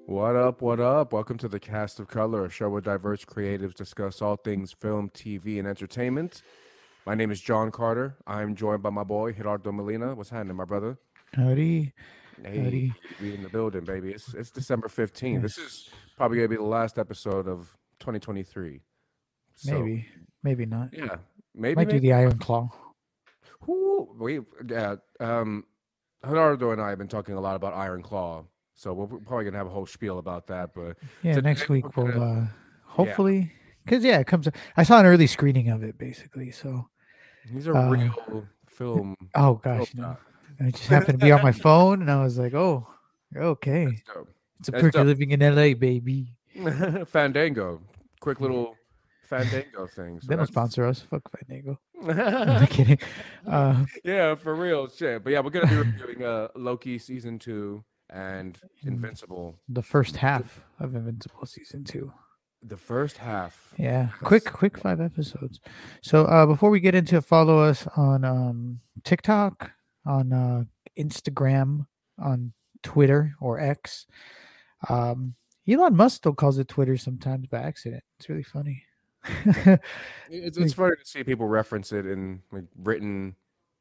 What up? What up? Welcome to the Cast of Color, a show where diverse creatives discuss all things film, TV, and entertainment. My name is John Carter. I'm joined by my boy Gerardo Molina. What's happening, my brother? Howdy, Hey, howdy. we in the building, baby. It's December 15th. This is Yes, probably gonna be the last episode of 2023. So maybe, maybe not. yeah, maybe, Might do maybe. the Iron Claw. Who? We yeah. Gerardo and I have been talking a lot about Iron Claw, so we're probably gonna have a whole spiel about that. But Yeah, today next we're week we'll gonna yeah. hopefully, because yeah, it comes. I saw an early screening of it basically. So, He's a uh, real film oh film gosh, no, guy. I just happened to be on my phone, and I was like, oh, That's okay, dope. it's a That's perk of dope. living in LA, baby. Fandango. Quick Yeah, little Fandango thing. So they don't that's sponsor us. Fuck Fandango. I'm kidding. Uh, yeah, for real shit. But yeah, we're gonna be reviewing Loki season 2 and in Invincible the first season 2. half of Invincible season 2. The first half. Yeah, quick, That's quick 5 episodes. So before we get into it, follow us on TikTok, on Instagram, on Twitter or X. Um, Elon Musk still calls it Twitter sometimes by accident. It's really funny. it's Like, funny to see people reference it in like written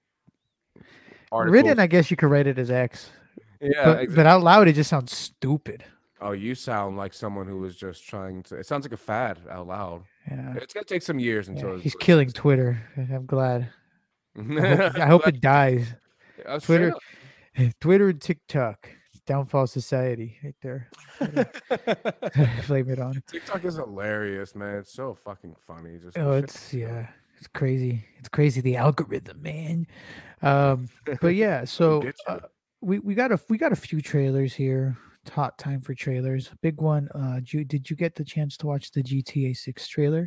written, articles. I guess you could write it as X, Yeah, but out loud, it just sounds stupid. oh, you sound like someone who was just trying to. It sounds like a fad out loud. Yeah, It's gonna take some years yeah. until it He's really killing sinks Twitter. I'm glad. in. I I'm hope glad it dies. straight Twitter, up. Twitter and TikTok. Downfall society right there. Gotta blame it on. TikTok is hilarious, man. It's so fucking funny. Just the Oh, shit. it's yeah, it's crazy. It's crazy the algorithm, man. But yeah, It'll so get you. we got a few trailers here. It's hot time for trailers. Big one. Did you get the chance to watch the GTA 6 trailer?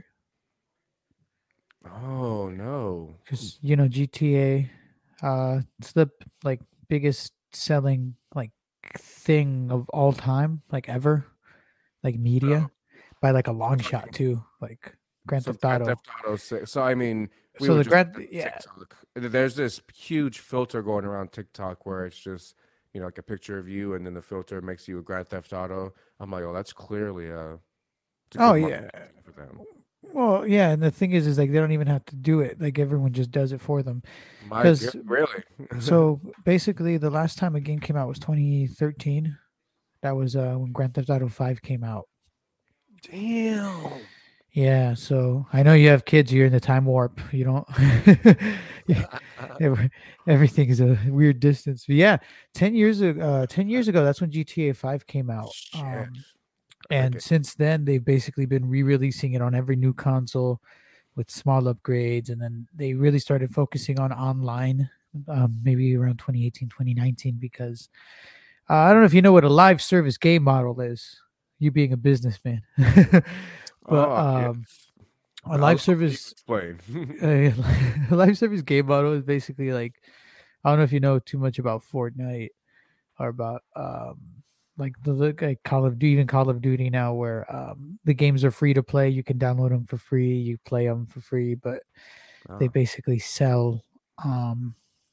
Oh no. Because GTA, it's the like biggest selling like thing of all time, like ever, like So, media by like a long so, shot too, like Grand so Theft Grand Auto. Theft Auto 6. So I mean, we So were the just Grand, looking at yeah, TikTok. There's this huge filter going around TikTok where it's just like a picture of you, and then the filter makes you a Grand Theft Auto. I'm like, oh, that's clearly it's a oh good marketing yeah. for them. Well, yeah, and the thing is like they don't even have to do it. Like everyone just does it for them. My God, Because really? so basically, the last time a game came out was 2013. That was when Grand Theft Auto 5 came out. Damn. Yeah, so I know you have kids. You're in the time warp. You don't. Yeah, every- everything is a weird distance. But yeah, 10 years ago. 10 years ago, that's when GTA 5 came out. Shit. And Okay. since then, they've basically been re-releasing it on every new console with small upgrades, and then they really started focusing on online, maybe around 2018, 2019, because I don't know if you know what a live service game model is, you being a businessman. But Oh, yes. a I live would love for you to service explain. a live service game model is basically like, I don't know if you know too much about Fortnite or about like like Call of Duty, even Call of Duty now, where the games are free to play. You can download them for free, you play them for free, but they Oh. basically sell um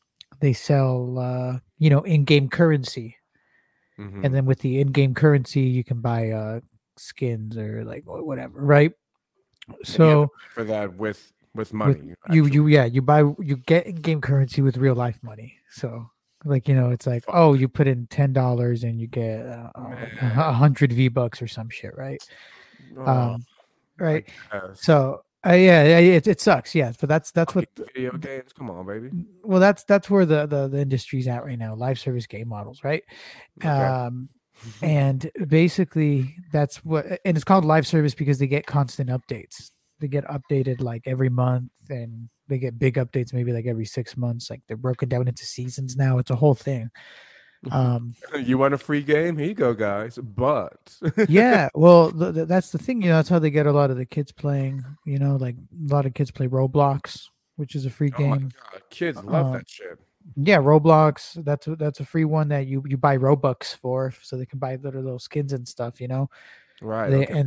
in-game currency, and Mm-hmm. then with the in-game currency you can buy skins or like whatever, right? And you have to So pay for that with with money, you actually. yeah, you get in-game currency with real life money. So like, it's like, Fuck, oh, you put in $10 and you get like a man. 100 V-bucks or some shit, right? Oh, um I right. guess. So yeah, it sucks, yeah, but that's what Fucking video games. Come on, baby. well, that's where the industry's at right now, live service game models, right? Okay. um and basically that's what, and it's called live service because they get constant updates. They get updated like every month, and they get big updates maybe like every 6 months. Like they're broken down into seasons now. It's a whole thing. um You want a free game? Here you go, guys. But yeah, well, that's the thing, that's how they get a lot of the kids playing, like a lot of kids play Roblox, which is a free oh my game. God, kids love um that shit. yeah, Roblox, that's a free one that you buy Robux for, so they can buy little skins and stuff, Right. they Okay. and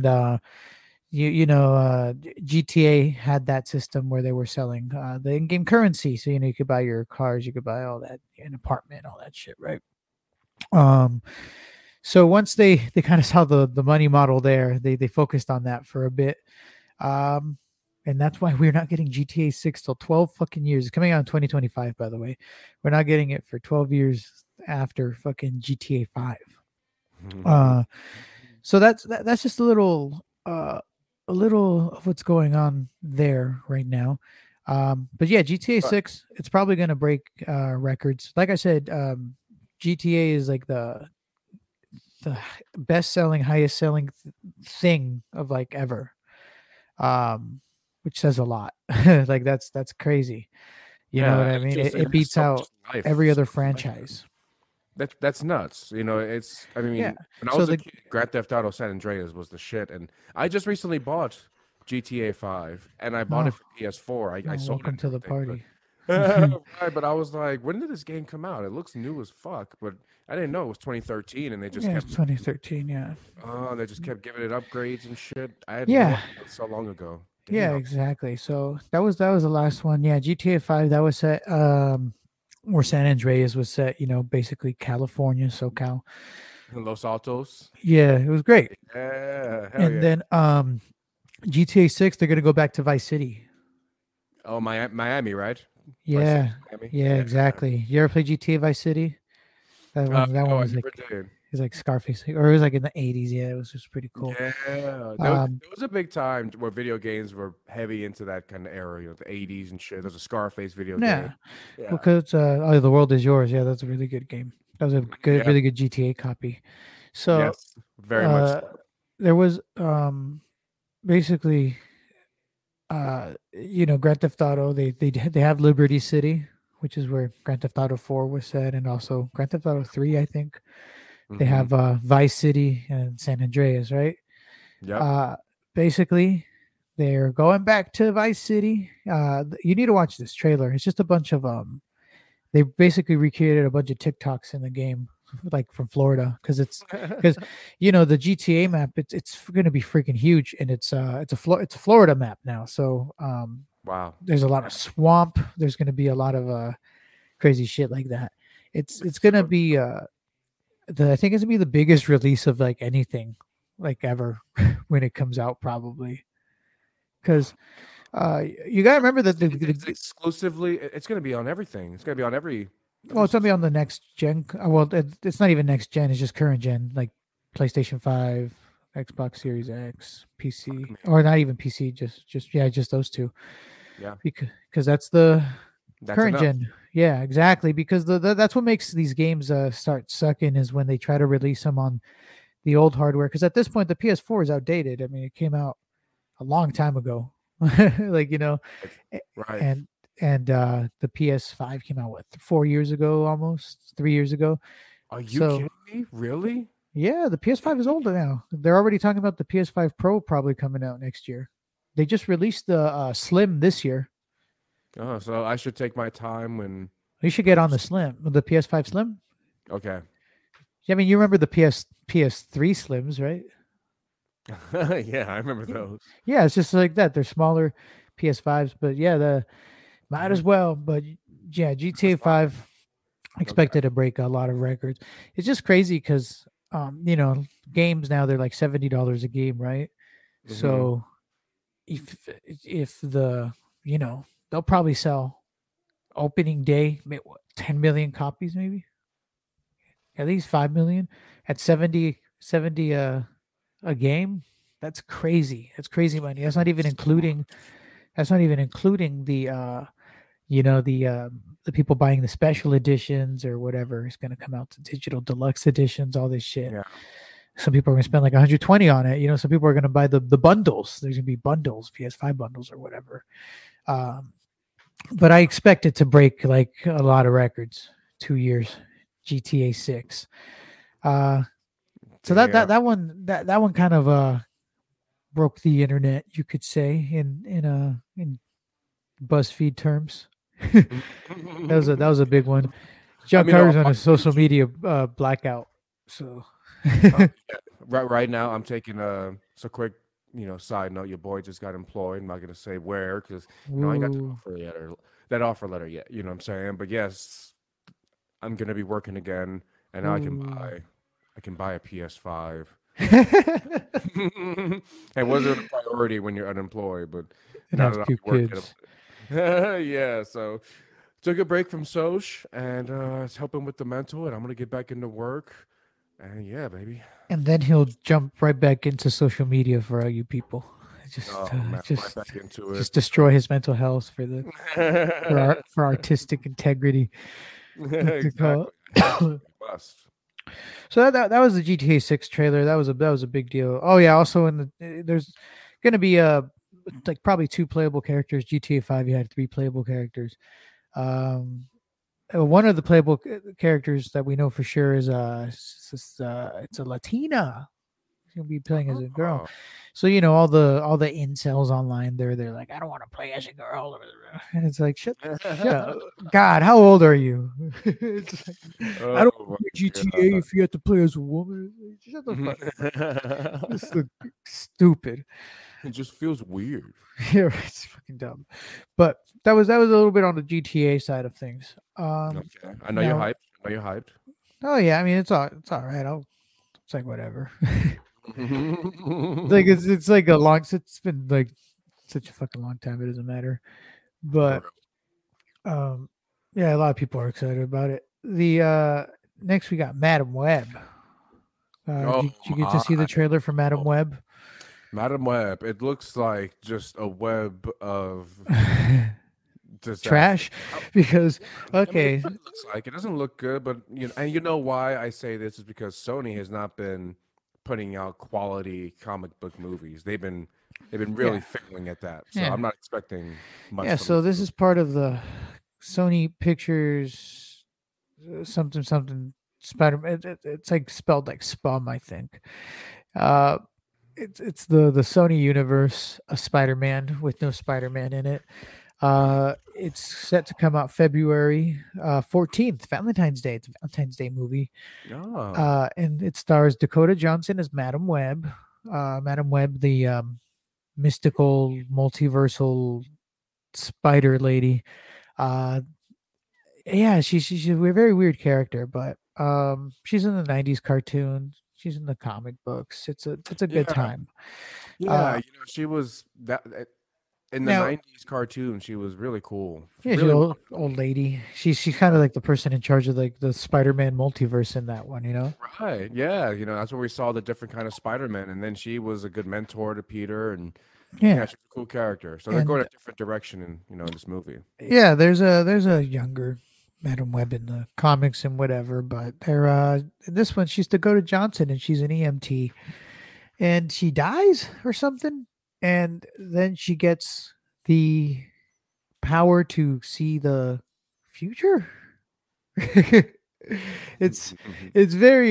GTA had that system where they were selling the in-game currency, so you could buy your cars, you could buy all that, an apartment, all that shit, right? um So once they kind of saw the money model there, they focused on that for a bit. Um, and that's why we're not getting GTA 6 till 12 fucking years. It's coming out in 2025, by the way. We're not getting it for 12 years after fucking GTA 5. Uh, so that's just a little of what's going on there right now. But yeah, GTA But 6, it's probably going to break records. Like I said, GTA is like the best selling, highest selling thing of like ever. Which says a lot. Like that's crazy. You know what yeah, I it's mean? just It it's beats so much out life. every So other much life. franchise. That's nuts. You know, I Yeah. mean, when I So was a the kid, Grand Theft Auto San Andreas was the shit, and I just recently bought GTA 5, and I bought it oh, for PS4. I oh sold it welcome and to the everything, party. right, but I was like, when did this game come out? It looks new as fuck, but I didn't know it was 2013, and Yeah, it's 2013. Yeah. they just kept giving it upgrades and shit. I had no Yeah. idea it was so long ago. Yeah, Damn. exactly. So that was the last one. Yeah, GTA 5 that was set where San Andreas was set, basically California, SoCal. Los Altos. Yeah, it was great. Yeah, hell And yeah. then GTA 6 they're going to go back to Vice City. Oh, Miami, right? Vice City, Yeah. Miami. Yeah, Yeah. exactly. You ever play GTA Vice City? That one No, I was never like did. is like Scarface, or it was like in the 80s. Yeah, it was just pretty cool. Yeah, Um, there was a big time where video games were heavy into that kind of era, the 80s and shit. There's a Scarface video game. yeah, Yeah. because oh, the world is yours. Yeah, that's a really good game. That was a good, Yeah. really good GTA copy. So, Yes. Very much uh, so. there was basically Grand Theft Auto. They have Liberty City, which is where Grand Theft Auto 4 was set, and also Grand Theft Auto 3. I think they Hmm. have Vice City and San Andreas, right? Yep. Uh, basically, they're going back to Vice City. You need to watch this trailer. It's just a bunch of They basically recreated a bunch of TikToks in the game, like from Florida, because the GTA map. It's going to be freaking huge, and it's a Florida map now. So Wow. there's a lot of swamp. There's going to be a lot of crazy shit like that. It's going to So, be I think it's gonna be the biggest release of like anything like ever when it comes out probably because you gotta remember that it's exclusively, it's going to be on everything. It's going to be on every it's gonna be system. on the next gen. Well, it's not even next gen. It's just current gen, like PlayStation 5, Xbox Series X, PC, or not even PC. Just those two Yeah. because that's the That's current enough. gen. Yeah, exactly. Because that's what makes these games start sucking is when they try to release them on the old hardware. Because at this point, the PS4 is outdated. I mean, it came out a long time ago. like a- Right. and the PS5 came out what 4 years ago, almost 3 years ago. Are you So kidding me? Really? yeah, the PS5 is older now. They're already talking about the PS5 Pro probably coming out next year. They just released the Slim this year. Oh, so I should take my time when. You should get on the Slim, the PS5 Slim. Okay. I mean, you remember the PS3 Slims, right? Yeah, I remember Yeah, those. yeah, it's just like that. They're smaller PS5s, but yeah, the might as Mhm. well. But yeah, GTA That's fine. 5 Okay. expected to break a lot of records. It's just crazy because games now they're like $70 a game, right? Hmm. So if they'll probably sell opening day 10 million copies, maybe at least 5 million at 70 a game. That's crazy. That's crazy money. That's not even including the people buying the special editions or whatever is going to come out, to digital deluxe editions, all this shit. Yeah. Some people are going to spend like 120 on it. Some people are going to buy the bundles. There's going to be bundles, PS5 bundles or whatever. Um, but I expect it to break like a lot of records. 2 years, GTA 6. Uh, so Damn. that one kind of broke the internet, you could say, in BuzzFeed terms. That was a big one. I John mean, Carter's on a social media blackout. So uh, yeah, right now I'm taking so quick, side note. Your boy just got employed. I'm not gonna say where because I ain't got the ooh, offer yet or that offer letter yet. You know what I'm saying? But yes, I'm gonna be working again, and now I can ooh. buy I can buy a PS5. It wasn't a priority when you're unemployed, but And now have that two I'm working, kids. yeah. So took a break from Soch and it's helping with the mental, and I'm gonna get back into work. And yeah, baby. And then he'll jump right back into social media for all you people. Just, Oh man, right back into it. just destroy his mental health for the So. for artistic integrity. What's it called? Exactly. I have to. I must. So that was the GTA 6 trailer. That was a big deal. Oh yeah, also in the there's gonna be like probably two playable characters. GTA 5 you had three playable characters. Um one of the playable characters that we know for sure is it's a Latina. She's gonna be playing as a girl. Oh. So all the incels online, they're like, I don't want to play as a girl, and it's like shut up. God, how old are you? It's like, I don't Oh play my GTA if you have to play as a woman. Shut the fuck up. This is stupid. It just feels weird. Yeah, right, it's fucking dumb. But that was a little bit on the GTA side of things. Okay. I know you're Now, hyped. I know you're hyped. oh yeah, I mean it's all right. It's like whatever. Like it's like a long. It's been like such a fucking long time. It doesn't matter. For But yeah, a lot of people are excited about it. The next we got Madam Web. real. Did Oh you get to see the my. trailer for Madam Web? Madam Web. It looks like just a web of disaster. Trash, because I mean, okay, it's what it looks like. It doesn't look good, but and you know why I say this is because Sony has not been putting out quality comic book movies. They've been yeah, really failing at that. So yeah, I'm not expecting much yeah. from So this this movie. is part of the Sony Pictures something something Spider. It's like spelled like Spum, I think. Uh, it's the Sony universe, a Spider-Man with no Spider-Man in it. It's set to come out February 14th, Valentine's Day. It's a Valentine's Day movie. Oh, And it stars Dakota Johnson as Madam Web. Madam Web, the mystical multiversal spider lady. Uh, yeah, she's a very weird character, but she's in the '90s cartoon. She's in the comic books. It's a good yeah, time. yeah. Uh, She was that in the now '90s cartoon. She was really cool, Yeah, she's an really well old done. lady. She's kind of like the person in charge of like the Spider-Man multiverse in that one, you know? Right. Yeah. That's where we saw the different kind of Spider-Man. And then she was a good mentor to Peter. And yeah, Yeah. she's a cool character. So they're going And a different direction in this movie. yeah, there's a younger Madam Web in the comics and whatever, but they're in this one she's Dakota Johnson and she's an EMT and she dies or something and then she gets the power to see the future. it's it's very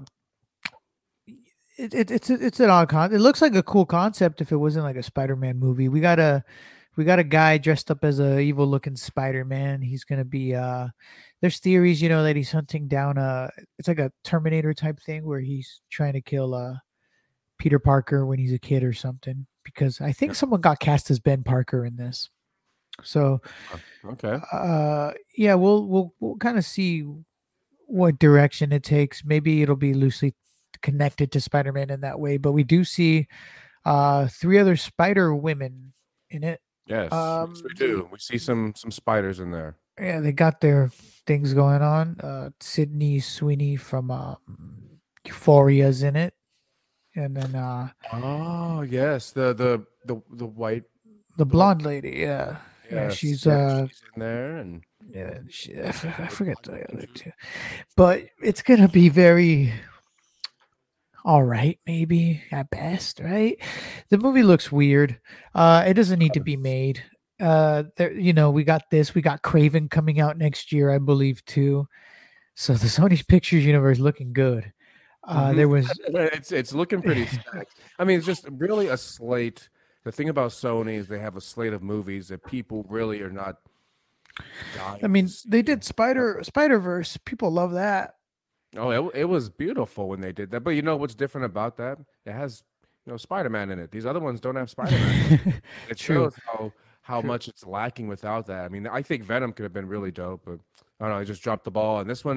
it's an odd con. It looks like a cool concept if it wasn't like a Spider-Man movie. We got a guy dressed up as a evil looking Spider-Man. He's gonna be there's theories, that he's hunting down it's like a Terminator type thing where he's trying to kill Peter Parker when he's a kid or something. Because I think Yeah. someone got cast as Ben Parker in this. So Okay. yeah, we'll kind of see what direction it takes. Maybe it'll be loosely connected to Spider-Man in that way, but we do see three other Spider women in it. Yes, we do. We see some spiders in there. Yeah, they got their things going on. Sydney Sweeney from Euphoria's in it, and then Oh, yes. The white the the white blonde lady. Yeah, yeah, yes. Yep, she's in there and yeah, I forget the other two, but it's gonna be very all right, maybe at best, right? The movie looks weird. It doesn't need to be made. There, we got this. We got Craven coming out next year, I believe, too. So the Sony Pictures universe looking good. Mhm. There was, It's looking pretty stacked. I mean, it's just really a slate. The thing about Sony is they have a slate of movies that people really are not I dying to mean, they see. did Spider Verse. People love that. Oh, it was beautiful when they did that. But you know what's different about that? It has, Spider-Man in it. These other ones don't have Spider-Man in it. It True, shows how true. much it's lacking without that. I mean, I think Venom could have been really dope, but I don't know, he just dropped the ball. And this one,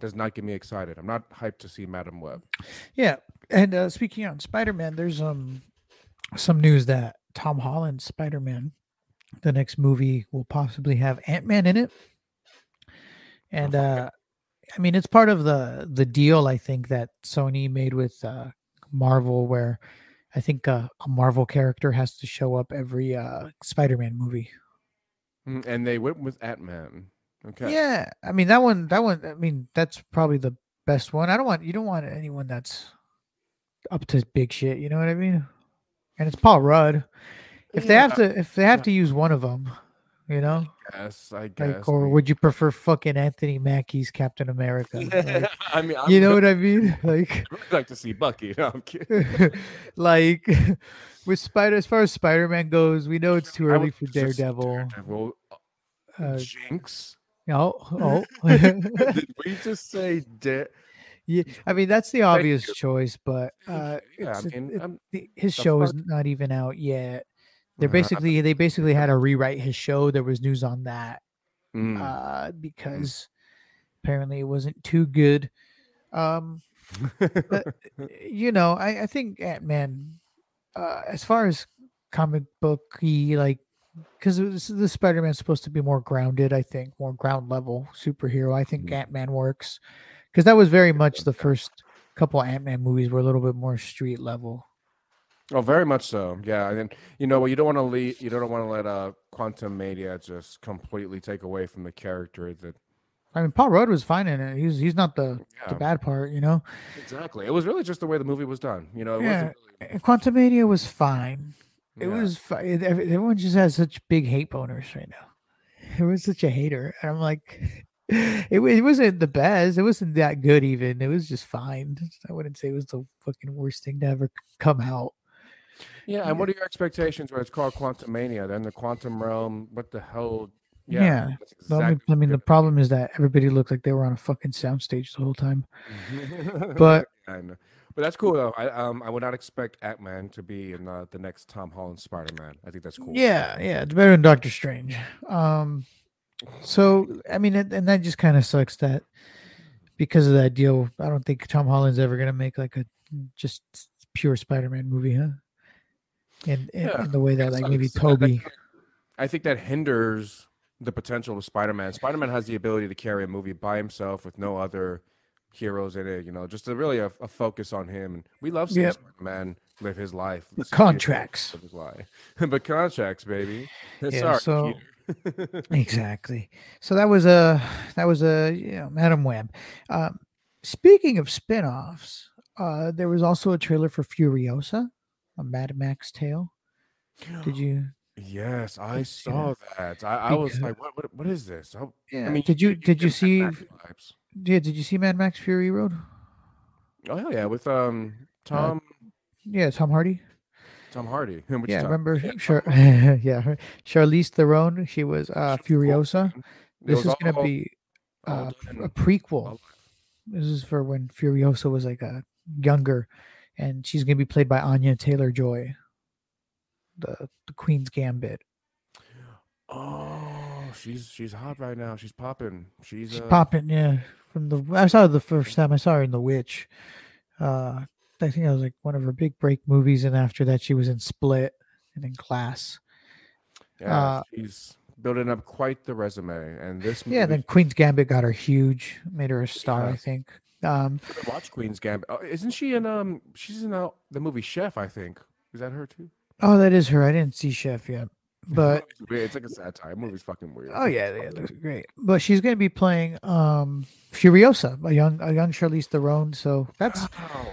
does not get me excited. I'm not hyped to see Madam Web. Yeah, and speaking on Spider-Man, there's some news that Tom Holland's Spider-Man, the next movie, will possibly have Ant-Man in it, and I mean it's part of the deal I think that Sony made with Marvel, where I think a Marvel character has to show up every Spider-Man movie. And they went with Ant-Man. Okay. Yeah, I mean that one. I mean that's probably the best one. You don't want anyone that's up to big shit. You know what I mean? And it's Paul Rudd. If they have to use one of them, you know, I guess. like, or would you prefer fucking Anthony Mackie's Captain America? Like, I mean, you know what I mean? Like, I'd like to see Bucky. No, I'm kidding. like with as far as Spider-Man goes, we know it's too early for Daredevil. Jinx. Oh. Did we just say Yeah, I mean that's the obvious choice, but his show is not even out yet. They basically had to rewrite his show. There was news on that because apparently it wasn't too good. But, you know, I think Ant-Man, as far as comic booky, like, because the Spider-Man's supposed to be more grounded, I think, more ground level superhero. I think Ant-Man works because that was very much the first couple Ant-Man movies were a little bit more street level. Oh, very much so. Yeah, and then you know what, you don't want to let Quantum Mania just completely take away from the character that. I mean, Paul Rudd was fine in it. He's not the bad part, you know. Exactly. It was really just the way the movie was done. You know, it wasn't really... Quantum Mania was fine. It was fine. Everyone just has such big hate boners right now. Everyone's such a hater, and I'm like, it wasn't the best. It wasn't that good even. It was just fine. I wouldn't say it was the fucking worst thing to ever come out. Yeah, and what are your expectations when it's called Quantum Mania? Then the quantum realm, what the hell? Yeah. Exactly I mean, the problem is that everybody looked like they were on a fucking soundstage the whole time. But that's cool though. I would not expect Ant-Man to be in the next Tom Holland Spider-Man. I think that's cool. Yeah, it's better than Doctor Strange. So I mean, and that just kind of sucks that because of that deal, I don't think Tom Holland's ever gonna make like a just pure Spider-Man movie, huh? In the way that like maybe Toby. I think that hinders the potential of Spider-Man. Spider-Man has the ability to carry a movie by himself with no other heroes in it, you know, just really a focus on him. And we love seeing Spider-Man live his life. The contracts. But contracts, baby. Yeah, sorry, exactly. So that was Madam Web. Speaking of spin-offs, there was also a trailer for Furiosa, a Mad Max tale. Did you? Yes, I saw that. I was like, what is this? I mean, did you see? Yeah, did you see Mad Max Fury Road? Oh yeah, with Tom. Tom Hardy. Tom Hardy. Remember? Sure. Yeah, Charlize Theron. She was Furiosa. This is going to be a prequel. This is for when Furiosa was like a younger, and she's going to be played by Anya Taylor-Joy, the Queen's Gambit. Oh, she's hot right now. She's popping. She's popping. Yeah. I saw her the first time I saw her in The Witch. I think that was like one of her big break movies, and after that, she was in Split and in Glass. Yeah, she's building up quite the resume, and this movie... then Queen's Gambit got her huge, made her a star. I think. Watch Queen's Gambit. Isn't she in? She's in the movie Chef. I think. Is that her too? Oh, that is her. I didn't see Chef yet, but it's like a satire. The movie's fucking weird. Oh yeah, it looks great. But she's going to be playing Furiosa, a young Charlize Theron. So that's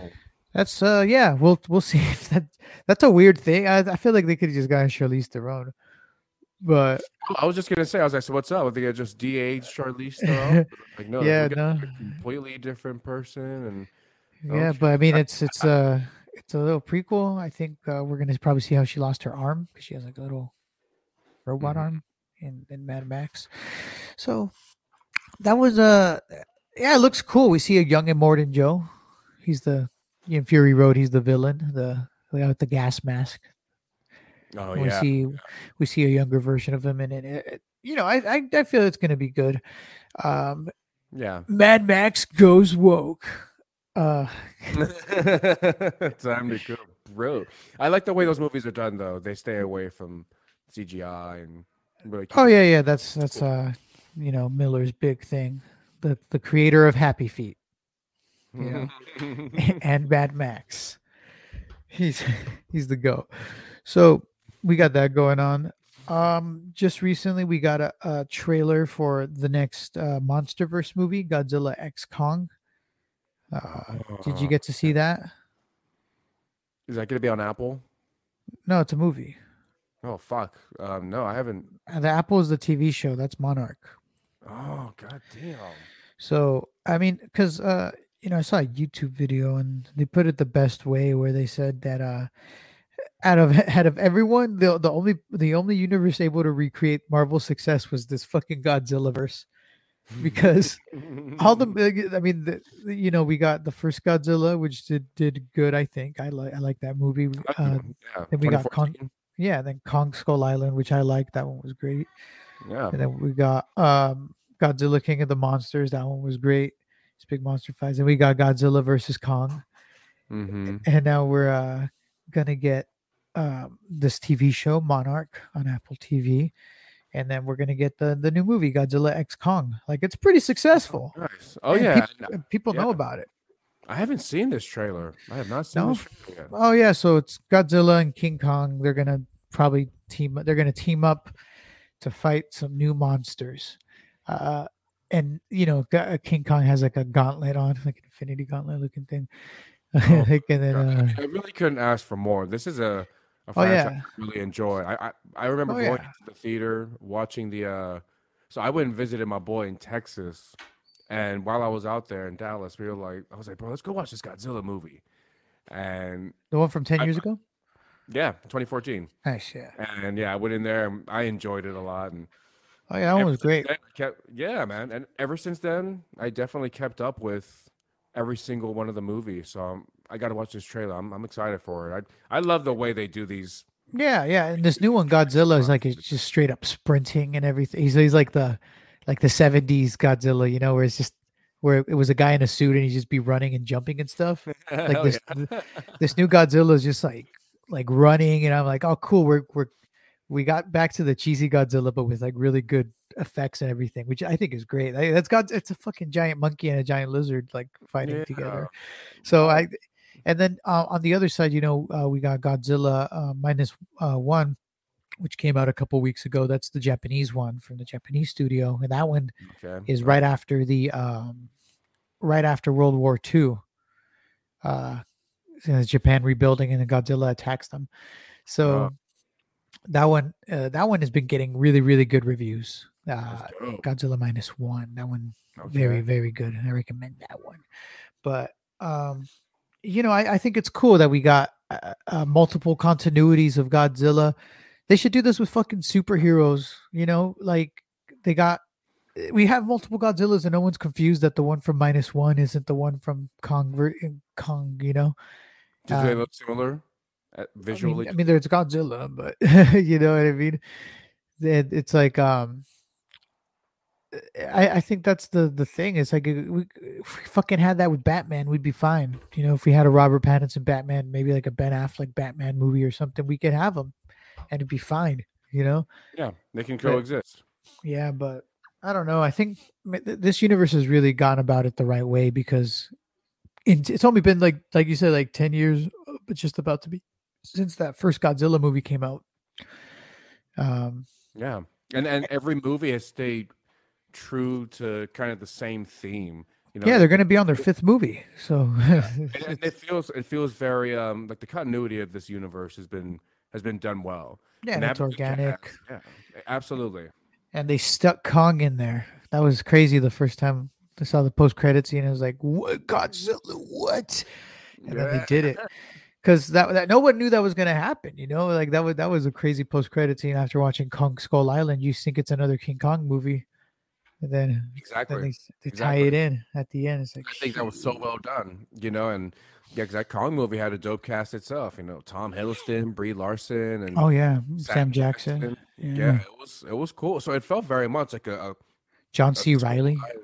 we'll see if that's a weird thing. I feel like they could have just gotten Charlize Theron. But I was just gonna say, I was like, so what's up? Are they just de-aged Charlize Theron? Like, no, a completely different person. And but I mean, it's a little prequel. I think we're gonna probably see how she lost her arm because she has like a little robot arm in Mad Max. So that was it looks cool. We see a young Immortan Joe. He's in Fury Road. He's the villain, the guy with the gas mask. Oh we see a younger version of him, and I feel it's gonna be good. Yeah. Mad Max goes woke. Uh, Time to go, bro. I like the way those movies are done, though. They stay away from CGI and really keep oh it. yeah, that's Cool. Miller's big thing. The creator of Happy Feet, you know, and Mad Max. He's he's the goat. So we got that going on. Just recently we got a trailer for the next MonsterVerse movie, Godzilla X Kong. Did you Oh, get to see that? is that gonna be on Apple? No, it's a movie. Oh fuck. No, I haven't. The Apple is the TV show. That's Monarch. Oh god damn. So I mean, because I saw a YouTube video and they put it the best way where they said that out of everyone, the only universe able to recreate Marvel's success was this fucking Godzilla verse because all I mean, we got the first Godzilla, which did good. I think I like that movie. Like that one. Yeah, Then we got Kong, 2014. yeah. Then Kong Skull Island, which I liked. That one was great. Yeah. And then we got Godzilla King of the Monsters. That one was great. It's big monster fights. And we got Godzilla versus Kong. Mm-hmm. And now we're gonna get this TV show Monarch on Apple TV. And then we're gonna get the new movie Godzilla X Kong. Like it's pretty successful. Nice. Oh And yeah. people Yeah. know about it. I haven't seen this trailer. I have not seen No? this trailer yet. Oh yeah, so it's Godzilla and King Kong. They're gonna probably team up to fight some new monsters. And King Kong has like a gauntlet on, like an Infinity Gauntlet looking thing. Oh, Like, and then, God. I really couldn't ask for more. This is a oh franchise yeah, I really enjoy. I remember oh going yeah, to the theater, watching the so I went and visited my boy in Texas. And while I was out there in Dallas, I was like, bro, let's go watch this Godzilla movie. And the one from 10 I, years ago. yeah, 2014. Nice, yeah. And yeah, I went in there and I enjoyed it a lot. And Oh yeah, that one ever was since great. then, yeah, man. And ever since then, I definitely kept up with every single one of the movies. So I got to watch this trailer. I'm excited for it. I love the way they do these. Yeah, yeah. And this new one, Godzilla, is like it's just straight up sprinting and everything. He's like the 70s Godzilla, where it's just where it was a guy in a suit and he'd just be running and jumping and stuff. Like Hell this yeah. this new Godzilla is just like running, and I'm like, oh cool, we got back to the cheesy Godzilla, but with like really good effects and everything, which I think is great. It's a fucking giant monkey and a giant lizard like fighting Yeah. together. So Oh, and then on the other side, we got Godzilla minus one, which came out a couple weeks ago. That's the Japanese one from the Japanese studio, and that one okay. is Right. right after World War II. Japan rebuilding, and then Godzilla attacks them. Oh, So that one has been getting really really good reviews. that's dope. Godzilla minus one, that one very Okay. very good. I recommend that one. But I think it's cool that we got multiple continuities of Godzilla. They should do this with fucking superheroes. Like they got we have multiple Godzillas, and no one's confused that the one from minus one isn't the one from Kong. Do they Um, look similar I mean, visually? I mean, there's Godzilla, but you know what I mean. It's like I think that's the thing. It's like if we fucking had that with Batman, we'd be fine. If we had a Robert Pattinson Batman, maybe like a Ben Affleck Batman movie or something, we could have them, and it'd be fine. Yeah, they can But coexist. yeah, but I don't know. I think this universe has really gone about it the right way because it's only been like you said, like 10 years, but just about to be since that first Godzilla movie came out. Um, Yeah, and every movie has stayed true to kind of the same theme. yeah, they're going to be on their fifth movie, so Yeah, and it feels very like the continuity of this universe has been done well, yeah, and and it's that movie organic. yeah, absolutely. And they stuck Kong in there. That was crazy the first time I saw the post credit scene. I was like, "What Godzilla? What?" And then they Yeah, did it because that no one knew that was gonna happen. Like that was a crazy post credit scene after watching Kong Skull Island. You think it's another King Kong movie, and then exactly, they tie exactly. it in at the end. It's like I think that was so well done, and yeah, because that Kong movie had a dope cast itself. Tom Hiddleston, Brie Larson, and oh yeah, Sam Sam Jackson, Jackson. Yeah, yeah, it was cool. So it felt very much like John a C. Skull Riley. Island.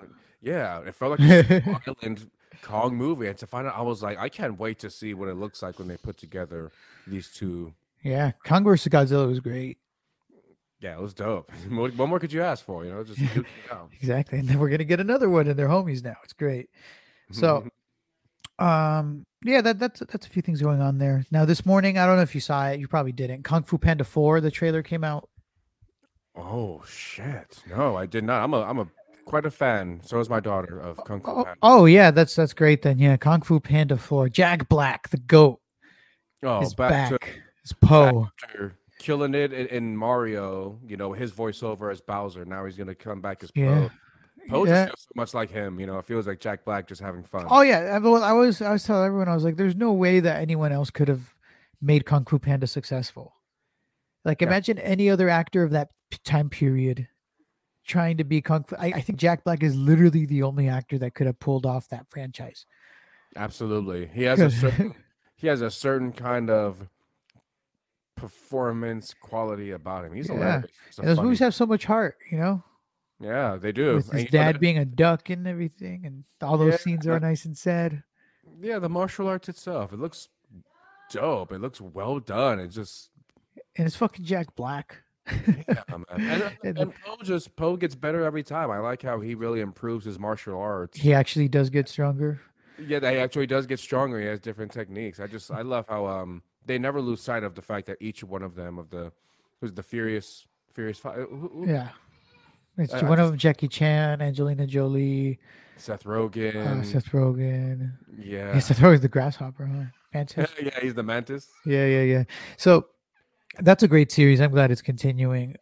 Yeah, it felt like a small island Kong movie, and to find out, I was like, I can't wait to see what it looks like when they put together these two. Yeah, Kong vs. Godzilla was great. Yeah, it was dope. What more could you ask for? You know, just duking it out. Exactly. And then we're gonna get another one, and they're homies now. It's great. So, yeah, that's a few things going on there. Now, this morning, I don't know if you saw it. You probably didn't. Kung Fu Panda 4, the trailer came out. Oh shit! No, I did not. I'm a quite a fan. So is my daughter of Kung Fu Oh, Panda. oh yeah, that's great then. Yeah, Kung Fu Panda 4. Jack Black, the goat, Oh, is back to back. It's Poe. after killing it in Mario. You know, his voiceover as Bowser. Now he's gonna come back as Yeah. Poe. Poe just Yeah. feels so much like him. You know, it feels like Jack Black just having fun. Oh yeah. I was telling everyone, I was like, there's no way that anyone else could have made Kung Fu Panda successful. Like, Yeah. imagine any other actor of that time period trying to be Kung Fu. I think Jack Black is literally the only actor that could have pulled off that franchise. Absolutely, he has a certain kind of performance quality about him. He's Yeah. hilarious. He's a And those funny. movies have so much heart, you know, Yeah, they do. with And his you know dad being a duck and everything. And all yeah, those scenes are nice and sad. yeah, the martial arts itself, it looks dope. It looks well done. It just And it's fucking Jack Black. yeah, man. And And Poe gets better every time. I like how he really improves his martial arts. he actually does get stronger. Yeah, he actually does get stronger. He has different techniques. I love how they never lose sight of the fact that each one of them of the who's the Furious Five, Yeah. It's I one of just them, Jackie Chan, Angelina Jolie, Seth Rogen. Seth Rogen. Yeah, Yeah. Seth Rogen's the grasshopper, huh? Mantis. Yeah, he's the Mantis. Yeah. So that's a great series. I'm glad it's continuing.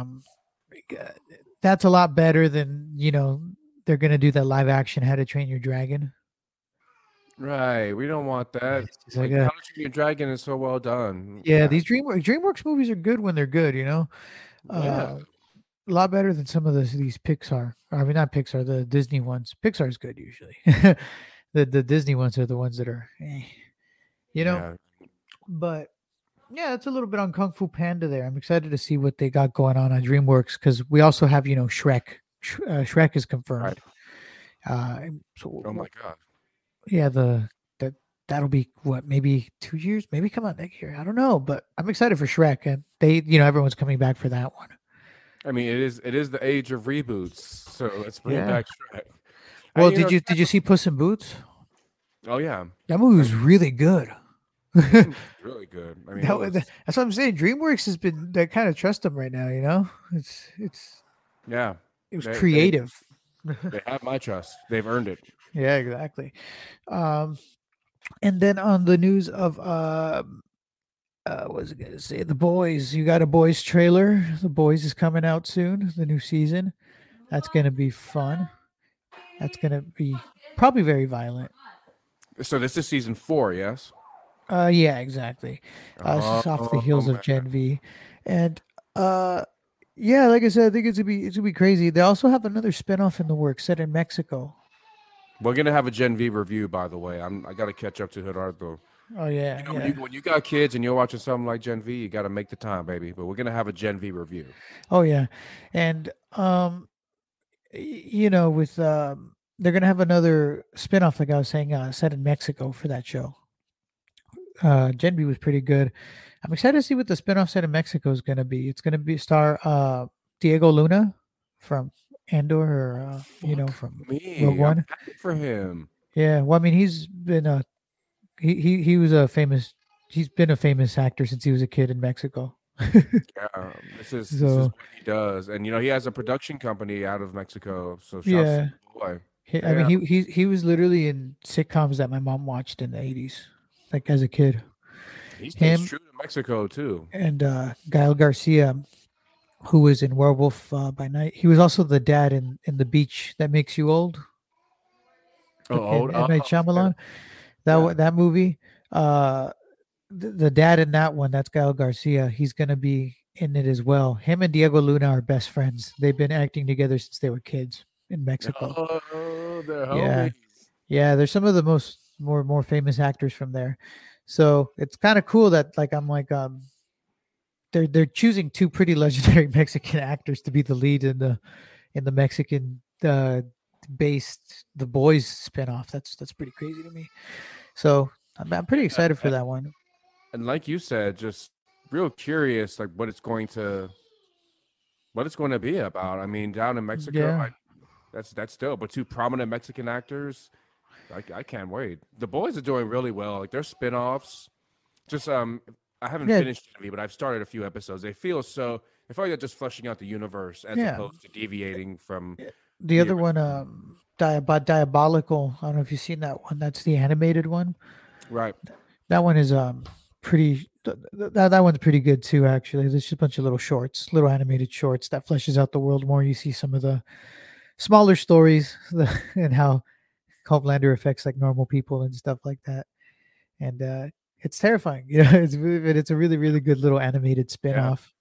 That's a lot better than, they're gonna do that live action How to Train Your Dragon. Right. We don't want that. It's like Like How to Train Your Dragon is so well done. yeah, these DreamWorks movies are good when they're good. Yeah. A lot better than some of these Pixar. I mean, not Pixar, the Disney ones. Pixar's good usually. The Disney ones are the ones that are, Yeah. But yeah, it's a little bit on Kung Fu Panda there. I'm excited to see what they got going on DreamWorks because we also have, Shrek. Shrek is confirmed. So Oh my god. yeah, that'll be what, maybe 2 years, maybe come out next year. I don't know, but I'm excited for Shrek, and they, everyone's coming back for that one. I mean, it is the age of reboots. So let's bring back Shrek. Well, And, did you see Puss in Boots? Oh yeah. That movie was really good. It's really good. I mean, That's what I'm saying. DreamWorks has been, they kind of trust them right now. yeah. It was They- creative. They have my trust. They've earned it. Yeah, exactly. And then on the news of what was I gonna say? The Boys. You got a Boys trailer. The Boys is coming out soon. The new season. That's gonna be fun. That's gonna be probably very violent. So this is season 4, yes? Yeah, exactly. It's off the heels of man. Gen V, and yeah, like I said, I think it's gonna be crazy. They also have another spinoff in the works set in Mexico. We're gonna have a Gen V review, by the way. I gotta catch up to Gerardo. Oh yeah, You know, yeah. when you got kids and you're watching something like Gen V, you gotta make the time, baby. But we're gonna have a Gen V review. Oh yeah, and with they're gonna have another spinoff, like I was saying, set in Mexico for that show. Gen V was pretty good. I'm excited to see what the spinoff set in Mexico is gonna be. It's gonna be star Diego Luna from Andor, or from Me, Rogue One. I'm happy for him. Yeah, well, I mean, he's been he was he's been a famous actor since he was a kid in Mexico. Yeah, this is So what he does, and he has a production company out of Mexico. So shouts to yeah, the boy. I mean, he was literally in sitcoms that my mom watched in the 80s, like as a kid. He stays Him true to Mexico too. and Gael Garcia, who was in Werewolf by Night. He was also the dad in The Beach That Makes You Old. M. Night Shyamalan. That movie. The dad in that one, that's Gael Garcia. He's gonna be in it as well. Him and Diego Luna are best friends. They've been acting together since they were kids in Mexico. Oh, they're Yeah. homies. Yeah, there's some of the more famous actors from there. So it's kind of cool that they're choosing two pretty legendary Mexican actors to be the lead in the Mexican based The Boys spinoff. That's pretty crazy to me. So I'm pretty excited for that one. And like you said, just real curious, like what it's going to be about. I mean, down in Mexico, Yeah. that's dope. But two prominent Mexican actors, I can't wait. The Boys are doing really well. Like their spin-offs, just I haven't Yeah. finished any, but I've started a few episodes. They feel like they're just fleshing out the universe as Yeah. opposed to deviating from The the other one, original. Diabolical. I don't know if you've seen that one. That's the animated one. Right. That one is pretty. That one's pretty good too. Actually, there's just a bunch of little shorts, little animated shorts that fleshes out the world more. You see some of the smaller stories and how Homelander affects like normal people and stuff like that. And it's terrifying. It's a really really good little animated Yeah. spin-off.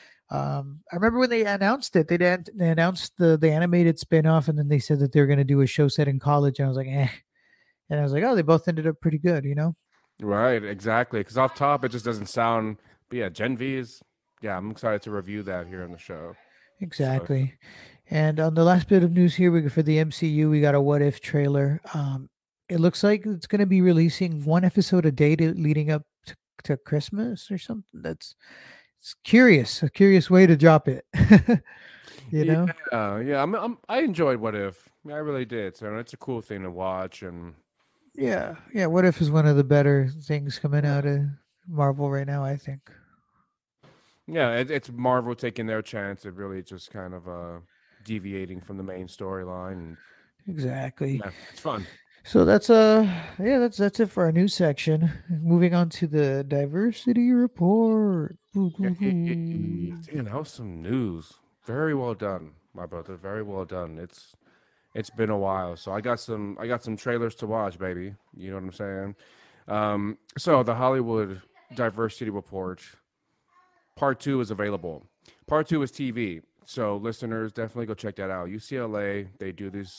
I remember when they announced it, they announced the animated spin-off, and then they said that they were going to do a show set in college, and I was like, eh. And I was like, oh, they both ended up pretty good, you know? Right, exactly. Because off top, it just doesn't sound. But yeah, Gen V is. Yeah, I'm excited to review that here in the show. So Exactly. And on the last bit of news here, for the MCU, we got a What If trailer. It looks like it's going to be releasing one episode a day leading up to Christmas or something. It's curious, a curious way to drop it. you know? yeah. I enjoyed What If. Yeah, I really did. So it's a cool thing to watch, and Yeah, yeah. What If is one of the better things coming out of Marvel right now, I think. yeah, it's Marvel taking their chance at really just kind of deviating from the main storyline. And Exactly. yeah, it's fun. So yeah, that's it for our news section. Moving on to the diversity report. Boo, Yeah, boo, boo. damn, that was some news. Very well done, my brother. Very well done. It's been a while, so I got some trailers to watch, baby. You know what I'm saying? So the Hollywood Diversity Report Part 2 is available. Part 2 is TV, so listeners definitely go check that out. UCLA, they do these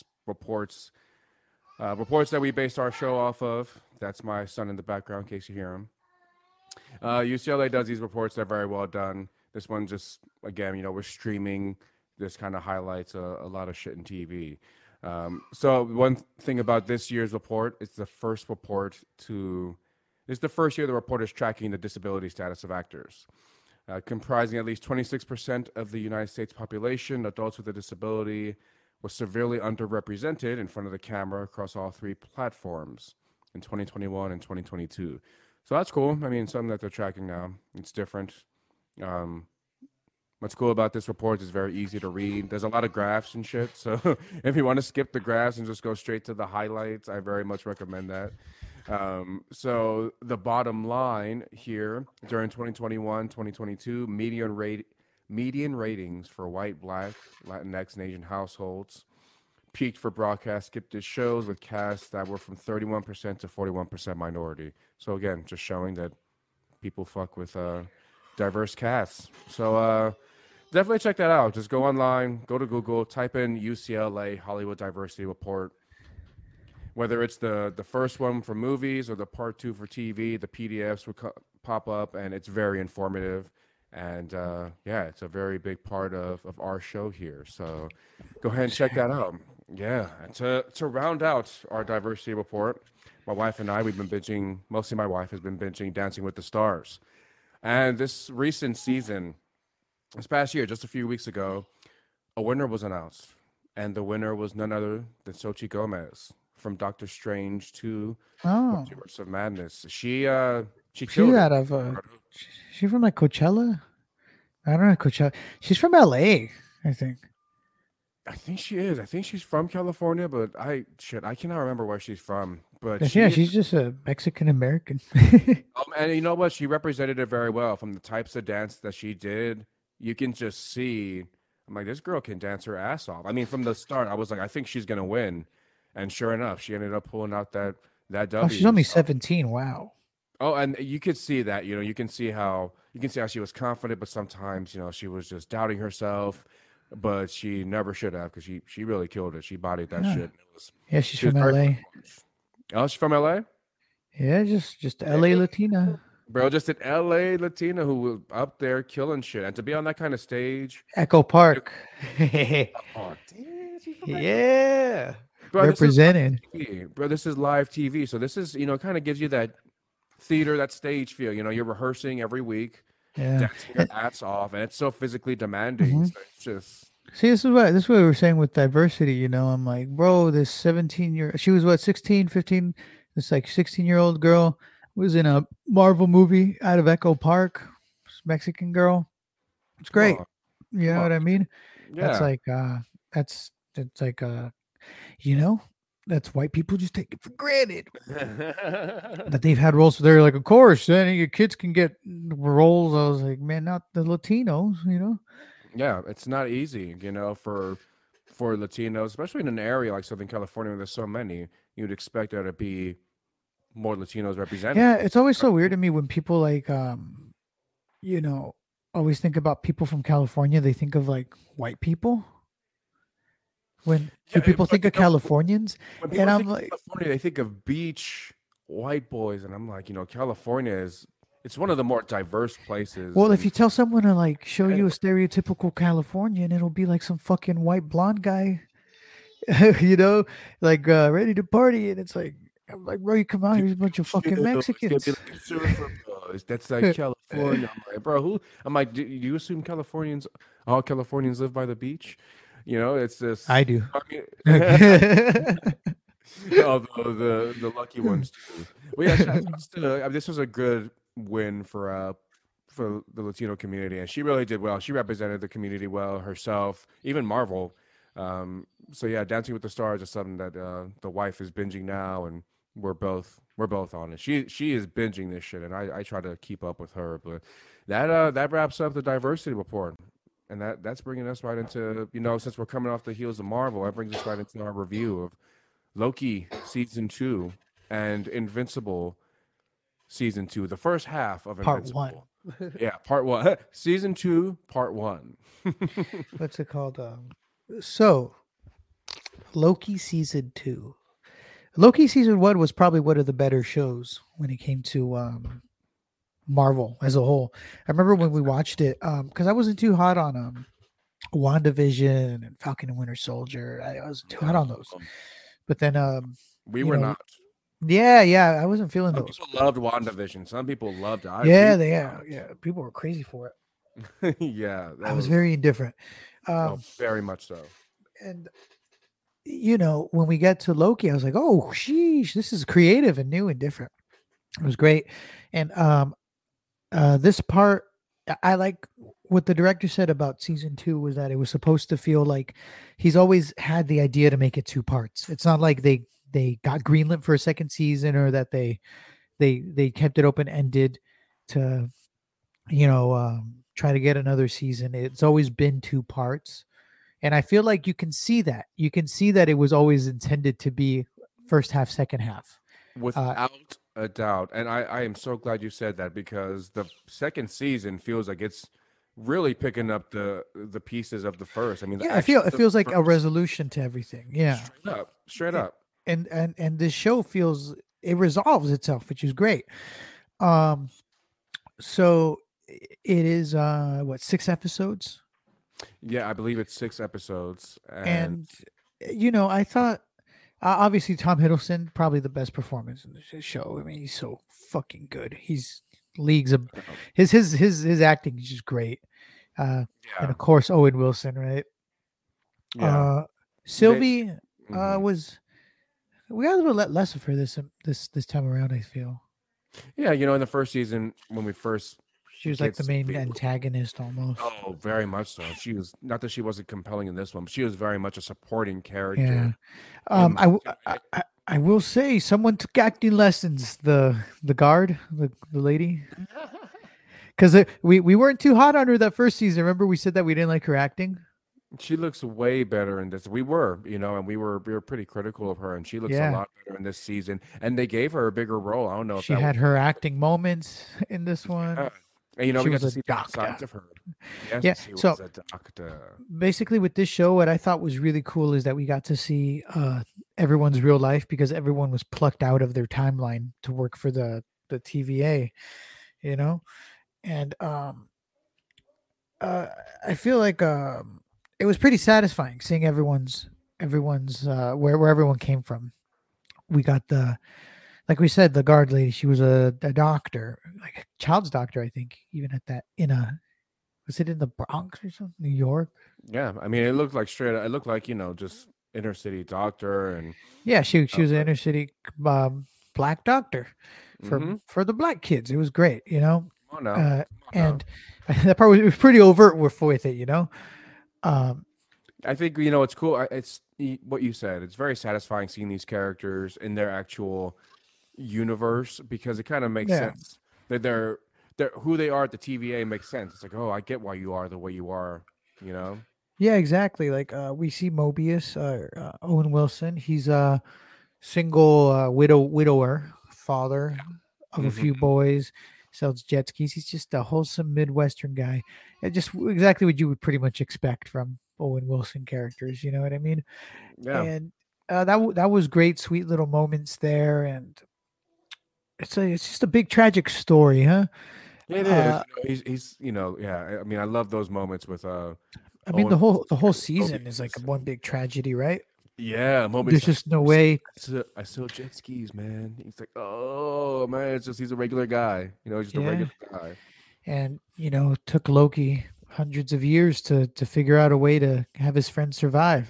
reports that we based our show off of. That's my son in the background, in case you hear him. UCLA does these reports; they're very well done. This one just again, we're streaming. This kind of highlights a lot of shit in TV. So one thing about this year's report, it's the first report to. It's the first year the report is tracking the disability status of actors, comprising at least 26% of the United States population. Adults with a disability was severely underrepresented in front of the camera across all three platforms in 2021 and 2022. So that's cool. I mean, something that they're tracking now. It's different. Um, what's cool about this report is very easy to read. There's a lot of graphs and shit. So if you want to skip the graphs and just go straight to the highlights, I very much recommend that. So the bottom line here during 2021, 2022, median ratings for white, black, Latinx, and Asian households peaked for broadcast scripted shows with casts that were from 31% to 41% minority. So again, just showing that people fuck with diverse casts. So definitely check that out. Just go online, go to Google, type in UCLA Hollywood Diversity Report. Whether it's the first one for movies or the part 2 for TV, the PDFs would pop up, and it's very informative. And yeah, it's a very big part of our show here. So go ahead and check that out. Yeah, and to round out our diversity report, my wife and I, we've been binging. Mostly, my wife has been binging Dancing with the Stars, and this recent season, this past year, just a few weeks ago, a winner was announced, and the winner was none other than Sochi Gomez from Doctor Strange to Oh, Multiverse of Madness. She she's killed it. out of she from like Coachella? I don't know Coachella. She's from LA, I think. I think she is. I think she's from California, but I cannot remember where she's from. But Yeah, she she's just a Mexican American. and you know what? She represented it very well from the types of dance that she did. You can just see. I'm like, this girl can dance her ass off. I mean, from the start, I was like, I think she's gonna win, and sure enough, she ended up pulling out that Oh, she's W. only So, 17. Wow. oh, and you could see that. You can see how she was confident, but sometimes she was just doubting herself. But she never should have because she really killed it. She bodied that Yeah, shit. yeah, she's She was from very fun LA. to watch. Oh, she's from LA? Yeah, just LA Latina. Bro, just an LA Latina who was up there killing shit. And to be on that kind of stage, Echo Park. oh She's from Mexico. Yeah. Bro, this is Represented. live TV. Bro, this is live TV. So this is, kind of gives you that theater, that stage feel. You're rehearsing every week, Yeah. dancing your ass off, and it's so physically demanding. Mhm. So it's just, See, this is what we were saying with diversity, I'm like, bro, this she was what, 16, 15, this like 16-year-old girl was in a Marvel movie out of Echo Park, this Mexican girl. It's come great. on, You come know on. what I mean? That's Yeah. like that's like you know, that's white people just take it for granted that they've had roles. They're like, of course, then your kids can get roles. I was like, man, not the Latinos. Yeah, it's not easy, for Latinos, especially in an area like Southern California where there's so many. You'd expect there to be more Latinos represented. Yeah, it's always so weird to me when people like you know, always think about people from California, they think of like white people. When do Yeah, people but think of Californians? when And people I'm think of like, California, they think of beach, white boys, and I'm like, California it's one of the more diverse places well, if and you tell someone to like show you a anyway. stereotypical Californian, it'll be like some fucking white blonde guy, you know, like ready to party, and it's like, I'm like, bro, you come out, Dude, here's a bunch of chill. fucking It's gonna be Mexicans. like a surfer buzz. That's like California. I'm like, bro, who? I'm like, do you assume all Californians live by the beach? It's I just, do. I mean, Yeah, although the lucky ones too. Well, yeah, this was a good win for the Latino community, and she really did well. She represented the community well herself, even Marvel. So yeah, Dancing with the Stars is something that the wife is binging now, and we're both on it. She is binging this shit, and I try to keep up with her. But that wraps up the diversity report, and that's bringing us right into since we're coming off the heels of Marvel, that brings us right into our review of Loki season 2 and Invincible season 2, the first half of part one. Invincible. Yeah, part 1, season 2, part 1. What's it called? So Loki season 2. Loki season 1 was probably one of the better shows when it came to Marvel as a whole. I remember when we watched it, because I wasn't too hot on WandaVision and Falcon and Winter Soldier. I wasn't too hot on those. But then We were not. yeah, I wasn't feeling Some those. people loved WandaVision. Some people loved it. Yeah. People were crazy for it. Yeah, I was very indifferent. very much so. And when we get to Loki, I was like, oh, sheesh, this is creative and new and different. It was great. And this part, I like what the director said about season 2 was that it was supposed to feel like he's always had the idea to make it 2 parts. It's not like they got greenlit for a second season or that they kept it open ended to try to get another season. It's always been 2 parts. And I feel like you can see that. You can see that it was always intended to be first half, second half. Without a doubt. And I am so glad you said that because the second season feels like it's really picking up the pieces of the first. I mean, Yeah, it feels like a resolution to everything. Yeah. Straight up. And this show feels it resolves itself, which is great. So it is 6 episodes? Yeah, I believe it's 6 episodes. And I thought obviously Tom Hiddleston, probably the best performance in the show. I mean, he's so fucking good. He's leagues of his acting is just great. And of course Owen Wilson, right? Yeah. Sylvie was, we got a little less of her this time around, I feel. Yeah, in the first season when we first she was like the main antagonist almost. Oh, very much so. She was, not that she wasn't compelling in this one, but she was very much a supporting character. Yeah. I will say someone took acting lessons, the guard, the lady. Because we weren't too hot on her that first season. Remember we said that we didn't like her acting? She looks way better in this. We were, and we were pretty critical of her, and she looks a lot better in this season. And they gave her a bigger role. I don't know if she had her acting moments in this one. Yeah. And we got to see the sides of her. Yes, she was a doctor. Basically, with this show, what I thought was really cool is that we got to see everyone's real life because everyone was plucked out of their timeline to work for the TVA, and I feel like it was pretty satisfying seeing everyone's everyone's where everyone came from. We got the like we said, the guard lady. She was a doctor, like a child's doctor, I think. Even at that in a was it in the Bronx or something, New York? Yeah, I mean, it looked like straight. It looked like just inner city doctor and. Yeah, she was an But, inner city black doctor mm-hmm. for the black kids. It was great, Come on now, uh, come on now. and that part was pretty overt with it, Um, I think it's cool. It's what you said. It's very satisfying seeing these characters in their actual universe because it kind of makes yeah, sense that they're who they are at the TVA makes sense. It's like, oh, I get why you are the way you are. You know. yeah, exactly. Like we see Mobius, Owen Wilson. He's a single widower, father of a Hmm. few boys, sells jet skis. He's just a wholesome Midwestern guy. Just exactly what you would pretty much expect from Owen Wilson characters. You know what I mean? Yeah, And that was great, sweet little moments there, and it's just a big tragic story, huh? it is. Uh, He's yeah. I mean, I love those moments with I mean Owen Wilson the whole and season is like Mobius. one big tragedy, right? Yeah, There's Mobius like, just no way. I sell jet skis, man. He's like, oh man, it's just he's a regular guy. He's just a Yeah, regular guy. and took Loki hundreds of years to figure out a way to have his friend survive.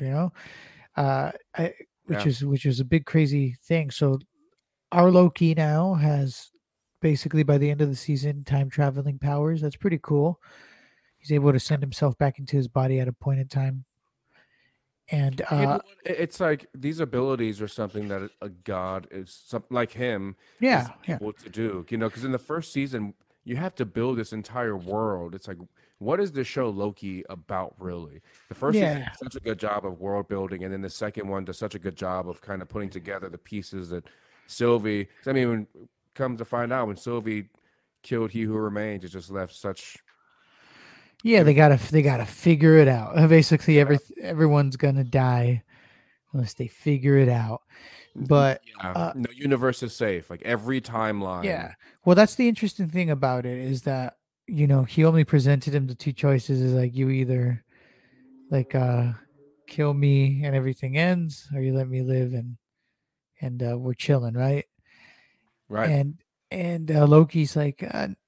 I Yeah. which is a big crazy thing. So our Loki now has basically by the end of the season time traveling powers. That's pretty cool. He's able to send himself back into his body at a point in time. And You know what? It's like these abilities are something that a god is something like him is yeah, yeah, able to do. Because in the first season, you have to build this entire world. It's like, what is the show Loki about, really? The first season yeah, does such a good job of world building, and then the second one does such a good job of kind of putting together the pieces that Sylvie. I mean, when comes to find out, when Sylvie killed He Who Remains, it just left such. yeah. Every, They gotta figure it out. Basically, everyone's gonna die unless they figure it out. But yeah, uh, no universe is safe. Like every timeline. yeah. Well, that's the interesting thing about it is that he only presented him the two choices: is like you either like kill me and everything ends, or you let me live and we're chilling, right? Right. And Loki's like,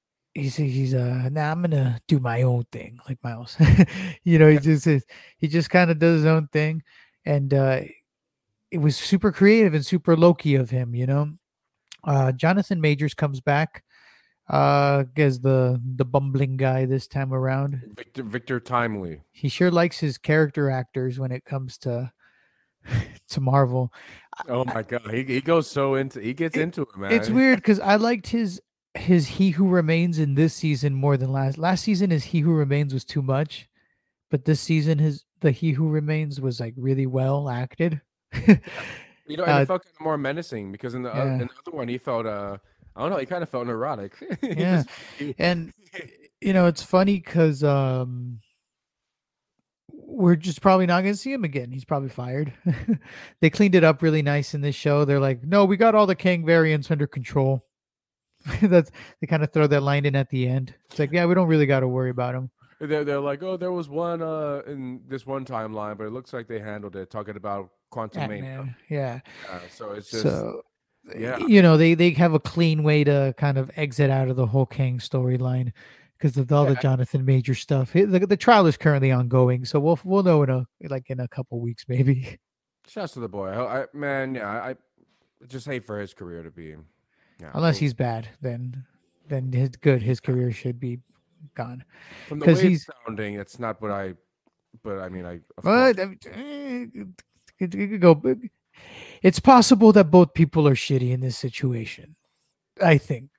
nah, I'm gonna do my own thing, like Miles. He he just kind of does his own thing, and it was super creative and super Loki of him. Jonathan Majors comes back as the bumbling guy this time around. Victor Timely. He sure likes his character actors when it comes to Marvel. Oh I, my God, he goes so into he gets it, into it, it's man. weird because I liked his He Who Remains in this season more than last season. His He Who Remains was too much, but this season his the He Who Remains was like really well acted. Yeah, and it uh, felt kind of more menacing because yeah, in the other one he felt I don't know, he kind of felt neurotic. He yeah, just he, and it's funny because we're just probably not going to see him again. He's probably fired. They cleaned it up really nice in this show. They're like, no, we got all the Kang variants under control. That's they kind of throw that line in at the end. It's like, yeah, we don't really got to worry about him. they're like, oh, there was one in this one timeline, but it looks like they handled it talking about Quantum Ant Mania. Man, yeah. So it's just So yeah, they have a clean way to kind of exit out of the whole Kang storyline because of all the yeah. Jonathan Major stuff. The trial is currently ongoing, so we'll know in a couple weeks maybe. Shouts to the boy. Man, yeah, I just hate for his career to be Unless over. he's bad, then his career should be gone From the because way it's he's. sounding, it's not what I. But I mean, of course. But it could go. It's possible that both people are shitty in this situation. I think,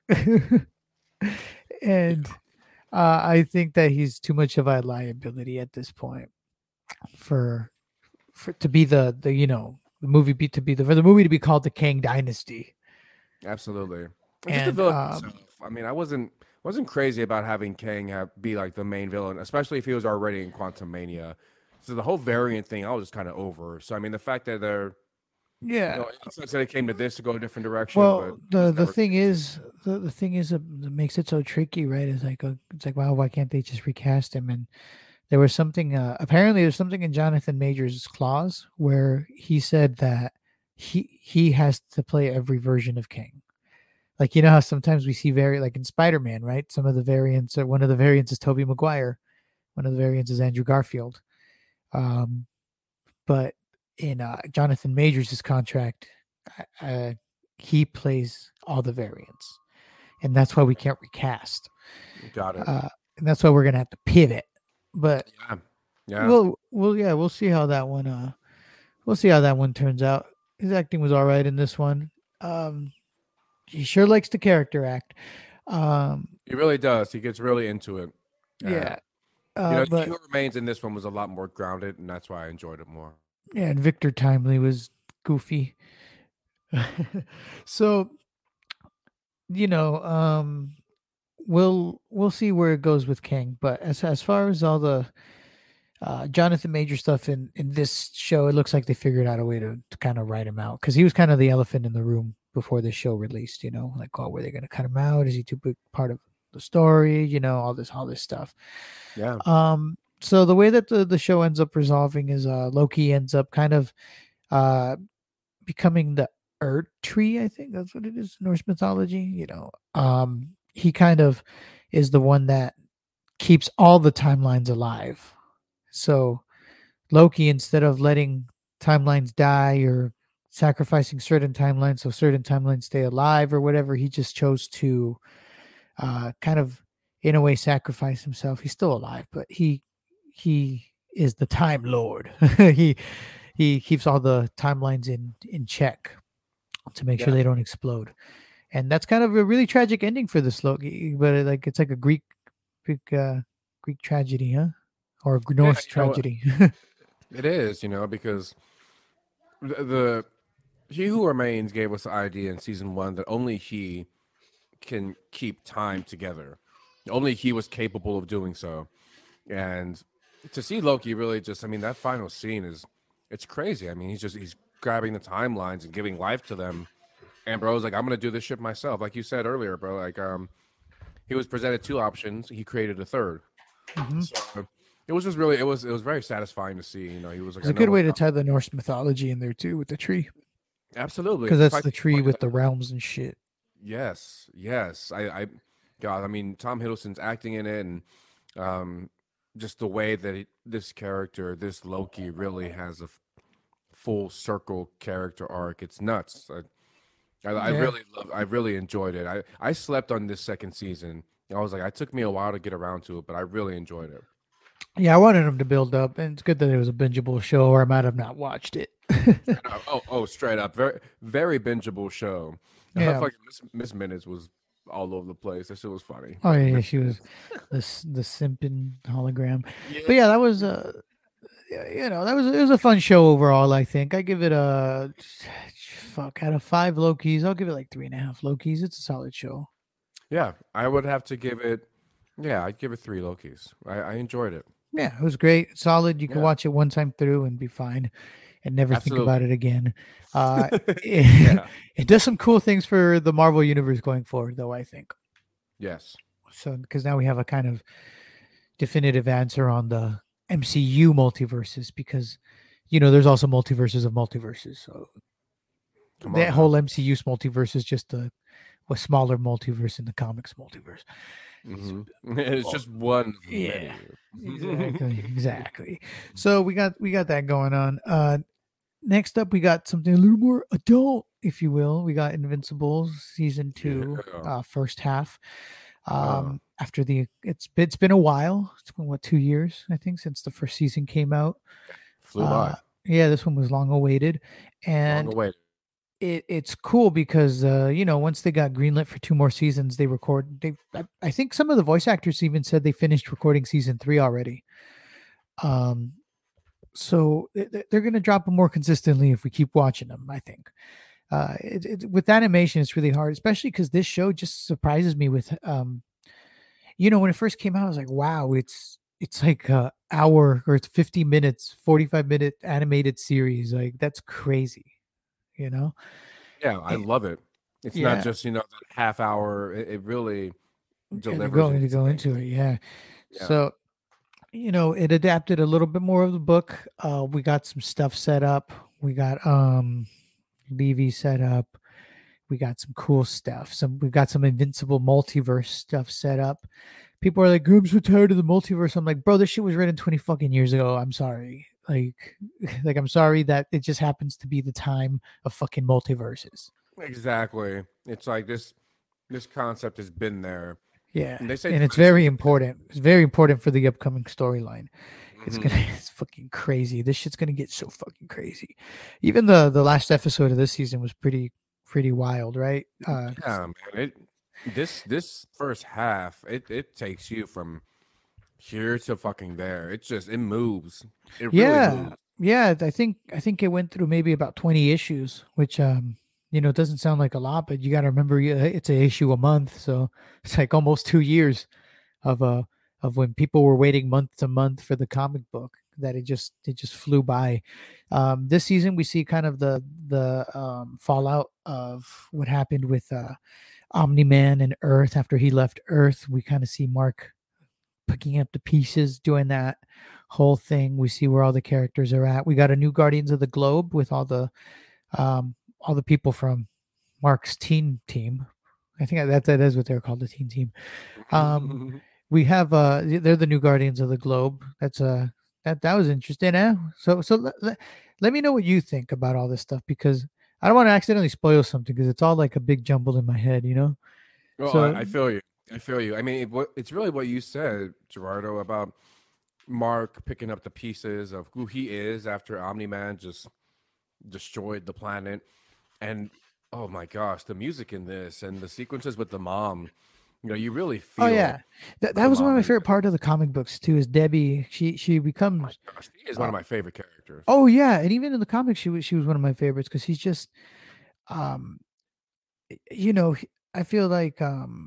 and I think that he's too much of a liability at this point for to be the the movie be to be for the movie to be called the Kang Dynasty. Absolutely. And just the And villain himself. I mean, I wasn't crazy about having Kang be like the main villain, especially if he was already in Quantum Mania. So the whole variant thing, I was just kind of over. So I mean, the fact that they're, yeah, it sucks that it came to this to go a different direction, but well, it was the never thing crazy. is, that makes it so tricky, right? It's like wow, why can't they just recast him? And there was something. Apparently, there's something in Jonathan Majors' clause where he said that he has to play every version of King. Like, you know how sometimes we see like in Spider-Man, right? Some of the variants, one of the variants is Tobey Maguire, one of the variants is Andrew Garfield. Um, but in Jonathan Majors' contract, uh, he plays all the variants, and that's why we can't recast. Got it. And that's why we're gonna have to pivot. But Yeah. Yeah. we'll see how that one we'll see how that one turns out. His acting was all right in this one. He sure likes to character act. He really does. He gets really into it. Yeah. He But Who Remains in this one was a lot more grounded, and that's why I enjoyed it more. yeah, and Victor Timely was goofy. So, you know, we'll see where it goes with King. But as far as all the Jonathan Major stuff in this show, it looks like they figured out a way to kind of write him out, because he was kind of the elephant in the room before the show released. You know, like, oh, were they going to cut him out? Is he too big part of the story? You know, all this stuff. Yeah. So the way that the show ends up resolving is Loki ends up kind of becoming the Earth Tree. I think that's what it is, Norse mythology. You know, he kind of is the one that keeps all the timelines alive. So Loki, instead of letting timelines die or sacrificing certain timelines so certain timelines stay alive or whatever, he just chose to kind of, in a way, sacrifice himself. He's still alive, but he is the Time Lord. he keeps all the timelines in check to make sure they don't explode. And that's kind of a really tragic ending for this Loki, but it's like a Greek tragedy, huh? Or Norse tragedy. It is, because the He Who Remains gave us the idea in season 1 that only he can keep time together. Only he was capable of doing so. And to see Loki really that final scene it's crazy. I mean, he's grabbing the timelines and giving life to them. And bro's like, I'm gonna do this shit myself. Like you said earlier, bro. Like, he was presented 2 options. He created a third. Mm-hmm. So it was just really, it was very satisfying to see. He was like, it's a good way to tie the Norse mythology in there too with the tree. Absolutely, because that's the tree with the realms and shit. Yes. God, I mean, Tom Hiddleston's acting in it, and just the way that this character, this Loki, really has a full circle character arc. It's nuts. I really enjoyed it. I slept on this second season. I was like, it took me a while to get around to it, but I really enjoyed it. Yeah, I wanted him to build up, and it's good that it was a bingeable show, or I might have not watched it. Straight up, very very bingeable show. Yeah, Miss Minutes was all over the place. That shit was funny. Oh yeah, she was the simping hologram. Yeah. But yeah, that was it was a fun show overall. I think I give it a out of 5 Lokis, I'll give it like 3.5 Lokis. It's a solid show. Yeah, I would have to give it. Yeah, I'd give it 3 Lokis. I enjoyed it. Yeah, it was great, solid. You can watch it one time through and be fine, and never think about it again. It does some cool things for the Marvel universe going forward, though, I think. Yes. So, because now we have a kind of definitive answer on the MCU multiverses, because there's also multiverses of multiverses. So that whole MCU multiverse is just a smaller multiverse in the comics multiverse. Mm-hmm. It's just one. Yeah, exactly. So we got that going on. Next up, we got something a little more adult, if you will. We got Invincible season 2, first half. After it's been a while. It's been 2 years, I think, since the first season came out. Flew by. Yeah, this one was long awaited, and it's cool because once they got greenlit for 2 more seasons, I think some of the voice actors even said they finished recording season 3 already. So they're going to drop them more consistently if we keep watching them, I think. With animation, it's really hard, especially because this show just surprises me with when it first came out, I was like, wow, it's like an hour, or it's 50 minutes, 45-minute animated series. Like, that's crazy. Yeah, I love it. It's not just that half hour. It really delivers. Going to go into it, yeah. So It adapted a little bit more of the book. We got some stuff set up. We got Levy set up. We got some cool stuff. We got some Invincible multiverse stuff set up. People are like, I'm so tired of the multiverse. I'm like, bro, this shit was written 20 fucking years ago. I'm sorry. Like I'm sorry that it just happens to be the time of fucking multiverses. Exactly. It's like this concept has been there. Yeah. And they say And it's very dimensions. important. It's very important for the upcoming storyline. Mhm. It's fucking crazy. This shit's gonna get so fucking crazy. Even the last episode of this season was pretty wild, right? Yeah, man. This first half, it takes you from here to fucking there. It moves. It really Yeah, moves. yeah. I think it went through maybe about 20 issues, which it doesn't sound like a lot, but you got to remember it's an issue a month, so it's like almost 2 years of of when people were waiting month to month for the comic book. That it just flew by. This season we see kind of the fallout of what happened with Omni Man and Earth after he left Earth. We kind of see Mark picking up the pieces, doing that whole thing. We see where all the characters are at. We got a new Guardians of the Globe with all the people from Mark's teen team. I think that is what they're called, the teen team. Um, we have they're the new Guardians of the Globe. That was interesting. So let me know what you think about all this stuff, because I don't want to accidentally spoil something, because it's all like a big jumble in my head. Well, So I feel you. I feel you. I mean, it's really what you said, Gerardo, about Mark picking up the pieces of who he is after Omni Man just destroyed the planet. And oh my gosh, the music in this and the sequences with the mom, you really oh feel yeah, that the was one of mom my in favorite part of the comic books too. Is Debbie? She my becomes. gosh, he is one Uh, of my favorite characters. oh yeah, and even in the comics, she was one of my favorites, because he's just um I feel like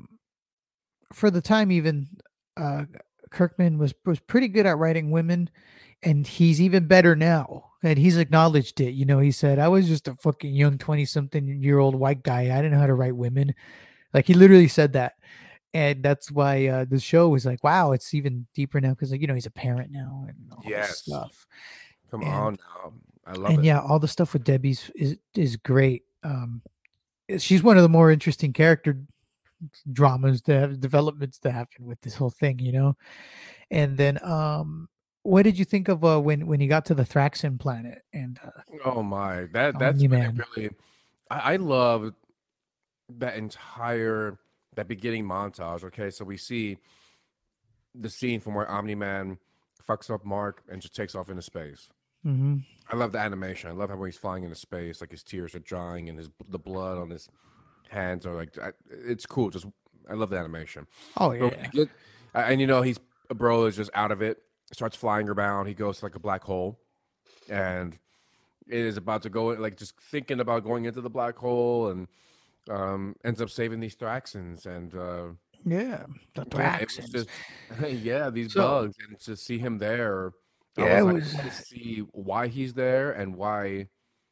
for the time, even uh Kirkman was pretty good at writing women, and he's even better now. And he's acknowledged it. He said, I was just a fucking young 20 something year old white guy. I didn't know how to write women. Like, he literally said that. And that's why the show was like, wow, it's even deeper now, because he's a parent now and all this Yes, stuff. come And on now, I love and it. yeah, all the stuff with Debbie's is great. She's one of the more interesting character dramas to have, developments to happen with this whole thing. And then what did you think of when he got to the Thraxan planet and Oh my, that's Omni when it Man? really. I love that entire that beginning montage. Okay, so we see the scene from where Omni Man fucks up Mark and just takes off into space. Mm-hmm. I love the animation. I love how when he's flying into space, like his tears are drying and the blood on his hands are like it's cool. Just I love the animation. Oh But when yeah. you get and he's bro is just out of it, starts flying around. He goes to like a black hole, and it is about to go like just thinking about going into the black hole, and ends up saving these Thraxans, and Yeah, the yeah, it was Thraxans. just yeah these So bugs, and to see him there, I yeah, was it like, was. I want to see why he's there and why.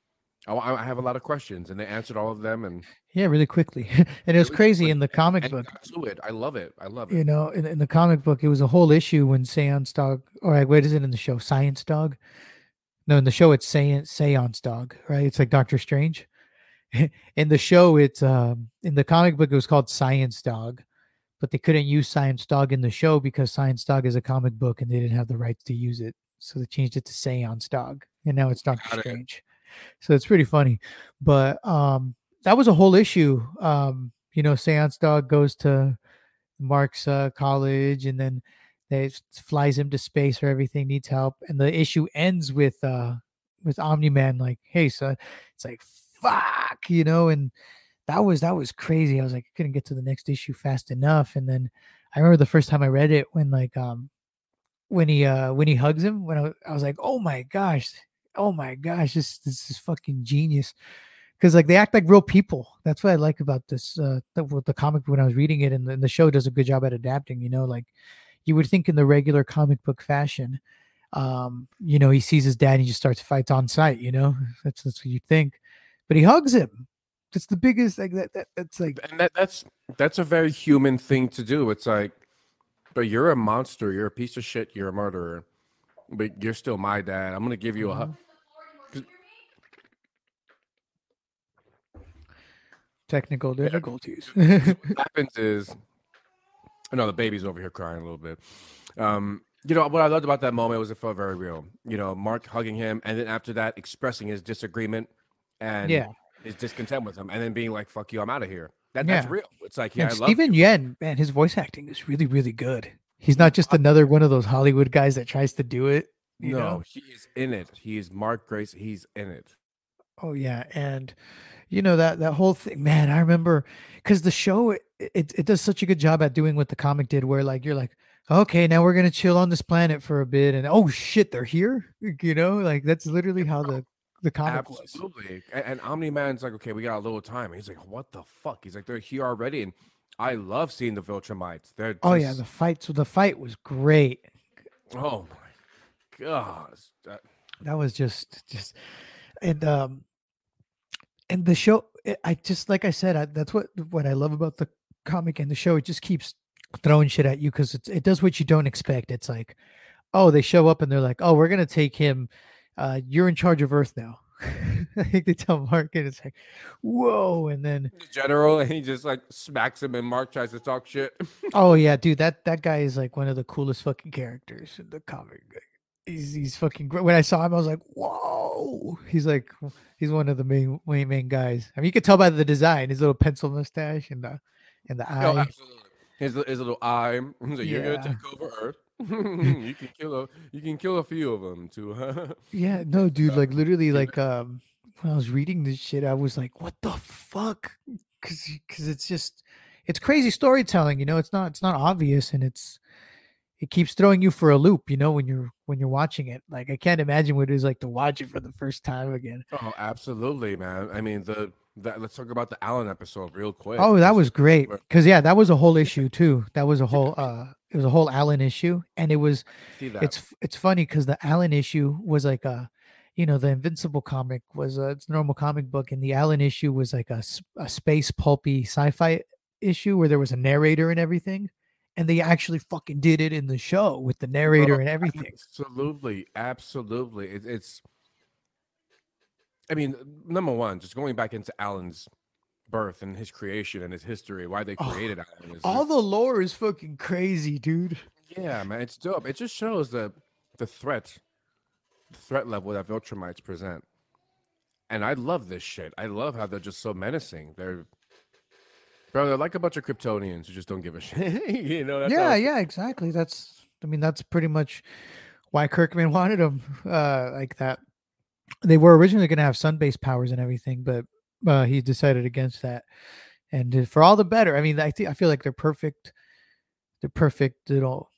I have a lot of questions, and they answered all of them, and Yeah, really quickly. And it was really crazy quickly, in the comic and book. got to it. I love it. I love it. In the comic book, it was a whole issue when Seance Dog, or like, what is it in the show? Science Dog? No, in the show it's Seance Dog, right? It's like Doctor Strange. In the show, it's in the comic book it was called Science Dog, but they couldn't use Science Dog in the show because Science Dog is a comic book and they didn't have the rights to use it. So they changed it to Seance Dog, and now it's Doctor Got it. Strange. So it's pretty funny. But that was a whole issue. Seance Dog goes to Mark's college, and then they flies him to space, where everything needs help. And the issue ends with Omni Man like, "Hey, son," it's like, "Fuck," and that was crazy. I was like, I couldn't get to the next issue fast enough. And then I remember the first time I read it, when when he hugs him, when I was like, oh my gosh, this is fucking genius. Because like they act like real people. That's what I like about this the comic when I was reading it, and the show does a good job at adapting. Like you would think in the regular comic book fashion, he sees his dad and he just starts fights on sight. That's what you think, but he hugs him. That's the biggest, like that's like. And that's a very human thing to do. It's like But you're a monster. You're a piece of shit. You're a murderer. But you're still my dad. I'm gonna give you a hug. Mhm. Technical difficulties. What happens is, no, the baby's over here crying a little bit. What I loved about that moment was it felt very real. Mark hugging him, and then after that, expressing his disagreement and Yeah, his discontent with him, and then being like, "Fuck you, I'm out of here." That's yeah. real. It's like, yeah, And I love Steven you. Yen, man, his voice acting is really, really good. He's He's not just another one of those Hollywood guys that tries to do it, you no, know? he is in it. He is Mark Grace. He's in it. Oh yeah, and that whole thing, man. I remember because the show it does such a good job at doing what the comic did, where like you're like, okay, now we're gonna chill on this planet for a bit, and oh shit, they're here. Like that's literally how the comic was. Absolutely. And Omni Man's like, okay, we got a little time. And he's like, what the fuck? He's like, they're here already. And I love seeing the Viltrumites. They're Oh yeah, just, the fight was great. oh my gosh. That was just and and the show. I just like I said, that's what I love about the comic and the show. It just keeps throwing shit at you because it does what you don't expect. It's like, oh, they show up and they're like, oh, we're gonna take him. You're in charge of Earth now. I think they tell Mark, and it's like, whoa, and then The general, and he just like smacks him, and Mark tries to talk shit. oh yeah, dude, that guy is like one of the coolest fucking characters in the comic. He's fucking great. When I saw him, I was like, whoa. He's one of the main guys. I mean, you could tell by the design, his little pencil mustache and the Oh, eye. absolutely. His little eye. He's like, you're gonna Yeah. take over Earth. You can kill a few of them too. Yeah, no, dude, like literally, like when I was reading this shit, I was like, "What the fuck?" Because it's crazy storytelling. It's not obvious, and it keeps throwing you for a loop. When you're watching it, like I can't imagine what it is like to watch it for the first time again. Oh, absolutely, man. I mean, let's talk about the Allen episode real quick. Oh, that This was is great. where Because yeah, that was a whole issue too. That was a whole it was a whole Allen issue, and see that. it's funny because the Allen issue was like the Invincible comic was it's a normal comic book, and the Allen issue was like a space pulpy sci-fi issue where there was a narrator and everything, and they actually fucking did it in the show with the Bro, narrator and everything. absolutely, absolutely. I mean, number one, just going back into Alan's birth and his creation and his history, why they Oh, created Alan is all just, the lore is fucking crazy, dude. yeah, man, it's dope. It just shows the threat level that Viltrumites present. And I love this shit. I love how they're just so menacing. They're like a bunch of Kryptonians who just don't give a shit. That's how Yeah, it's. yeah, exactly. That's pretty much why Kirkman wanted them like that. They were originally going to have sun-based powers and everything, but he decided against that, and for all the better. I mean, I feel like they're perfect. They're perfect little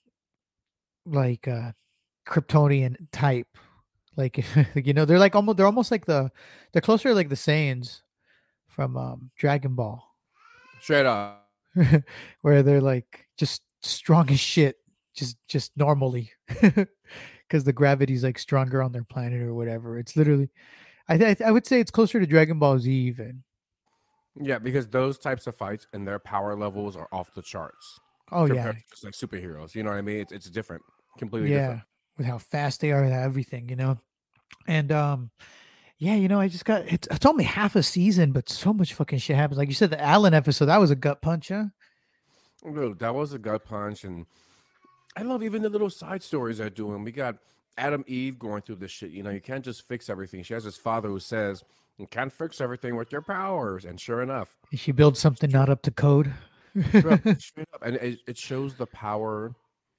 like Kryptonian type. Like they're almost like they're closer to like the Saiyans from Dragon Ball, Straight up. where they're like just strong as shit, just normally, because the gravity's like stronger on their planet or whatever. It's literally, I would say it's closer to Dragon Ball Z even. Yeah, because those types of fights and their power levels are off the charts Oh yeah, compared to just like superheroes. You know what I mean? It's different, completely different. yeah, with how fast they are, everything. And yeah, I just got it's only half a season, but so much fucking shit happens. Like you said, the Allen episode, that was a gut punch, huh? Dude, that was a gut punch, and I love even the little side stories they're doing. We got Adam Eve going through this shit. You can't just fix everything. She has this father who says, "You can't fix everything with your powers," and sure enough, She builds something not up to code. bro, straight up, and it shows the power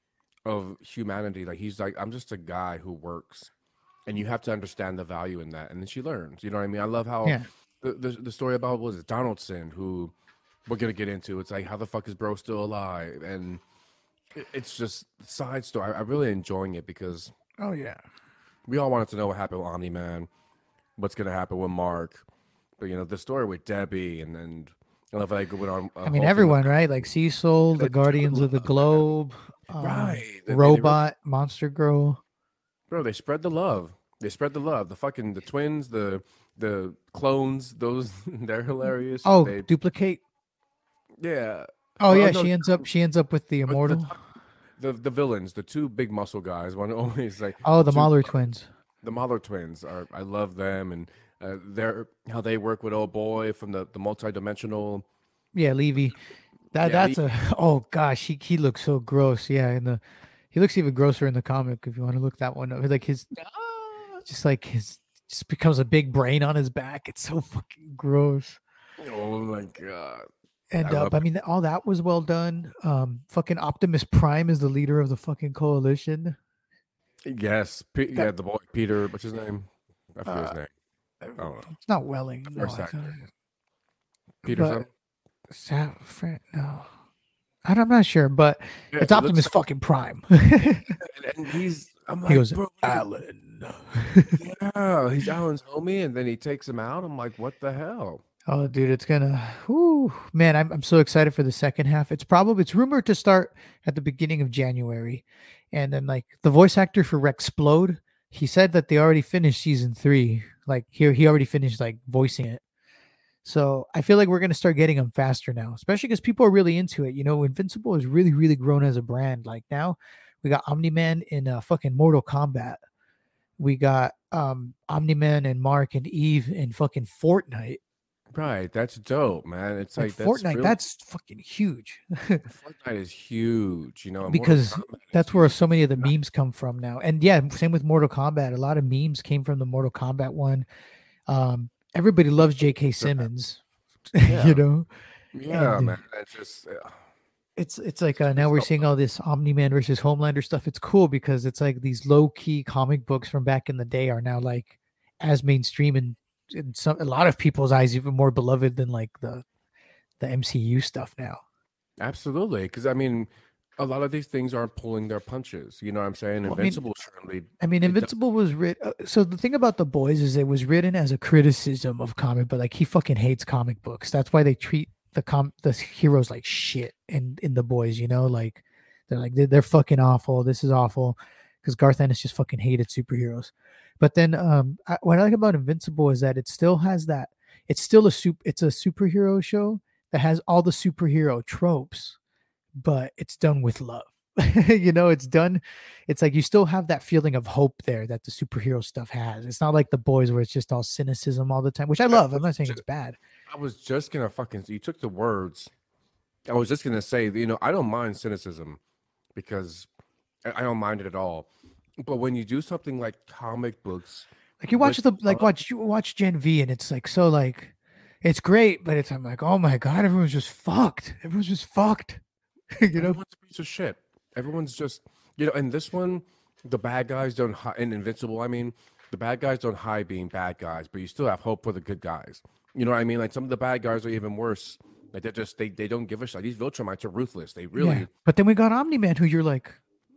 of humanity. Like he's like, I'm just a guy who works, and you have to understand the value in that. And then she learns. You know what I mean? I love how Yeah. the story about, what was it, Donaldson, who we're gonna get into. It's like, how the fuck is bro still alive? And it's just side story. I'm really enjoying it because Oh yeah. we all wanted to know what happened with Omni Man, what's gonna happen with Mark, but the story with Debbie, and I love how they went on a I mean, whole thing with everyone, right? Like Cecil, the they showed Guardians of the love, man. Globe, Right? They really, Robot, Monster Girl. bro, they spread the love. They spread the love. The twins, the clones, those they're hilarious. Oh, They Duplicate. yeah. Oh Well, yeah, no, she ends up with the but Immortal. the villains, the two big muscle guys. One always like Oh, the two Mahler twins. the Mahler twins are. I love them and they're how they work with old boy from the multi-dimensional. Yeah, Levy. Yeah, That's a oh gosh, he looks so gross. Yeah, in the he looks even grosser in the comic if you want to look that one up. Like his just like his just becomes a big brain on his back. It's so fucking gross. oh my god, I And love I mean all that was well done. Fucking Optimus Prime is the leader of the fucking coalition. it. Yes, yeah, That the boy Peter. What's his name? I forget his uh name. I don't know. it's not Welling, The no. first actor, Peter But something. no. I'm not sure, but Yeah, it's he looks Optimus fucking Prime. and he's. I'm He like, goes, bro, Alan. yeah, he's Alan's homie, and then he takes him out. I'm like, what the hell? Oh, dude, it's gonna. Whew, man, I'm so excited for the second half. It's rumored to start at the beginning of January, and then like the voice actor for Rexplode, he said that they already finished season 3. Like here, he already finished like voicing it. So I feel like we're gonna start getting them faster now, especially because people are really into it. You know, Invincible has really grown as a brand. Like now, we got Omni Man in fucking Mortal Kombat. We got Omni Man and Mark and Eve in fucking Fortnite. Right, that's dope, man. It's Like like that's Fortnite, real. that's fucking huge. Fortnite is huge, and Mortal Because Kombat is that's where huge. so many of the memes come from now. And yeah, same with Mortal Kombat. A lot of memes came from the Mortal Kombat one. Everybody loves J.K. Simmons, you Yeah, know, yeah, and man. It's just it's like it's now we're so seeing all this Omni Man versus Homelander stuff. It's cool because it's like these low key comic books from back in the day are now like as mainstream and in some a lot of people's eyes even more beloved than like the MCU stuff now. absolutely because a lot of these things aren't pulling their punches. You know what I'm saying? Well, Invincible certainly it does. Invincible was written. So the thing about the boys is it was written as a criticism of comic, but like he fucking hates comic books. That's why they treat the heroes like shit in the boys. You know, like they're fucking awful. This is awful because Garth Ennis just fucking hated superheroes. But then what I like about Invincible is that it still has that. It's still it's a superhero show that has all the superhero tropes, but it's done with love. You know, it's like you still have that feeling of hope there that the superhero stuff has. It's not like the boys where it's just all cynicism all the time, which I I love. I'm was not saying just, it's bad. I was just gonna fucking you took the words. I was just gonna say, I don't mind cynicism because I don't mind it at all. But when you do something like comic books Like you watch with the like love, watch you watch Gen V and it's like so like it's great, but I'm like, oh my god, everyone's just fucked. Everyone's just fucked. You know? everyone's a piece of shit. Everyone's just, and this one, the bad guys don't hide, in Invincible, the bad guys don't hide being bad guys, but you still have hope for the good guys. You know what I mean? Like some of the bad guys are even worse. Like they don't give a shit. Like, these Viltrumites are ruthless. They Yeah. really, But then we got Omni Man who you're like,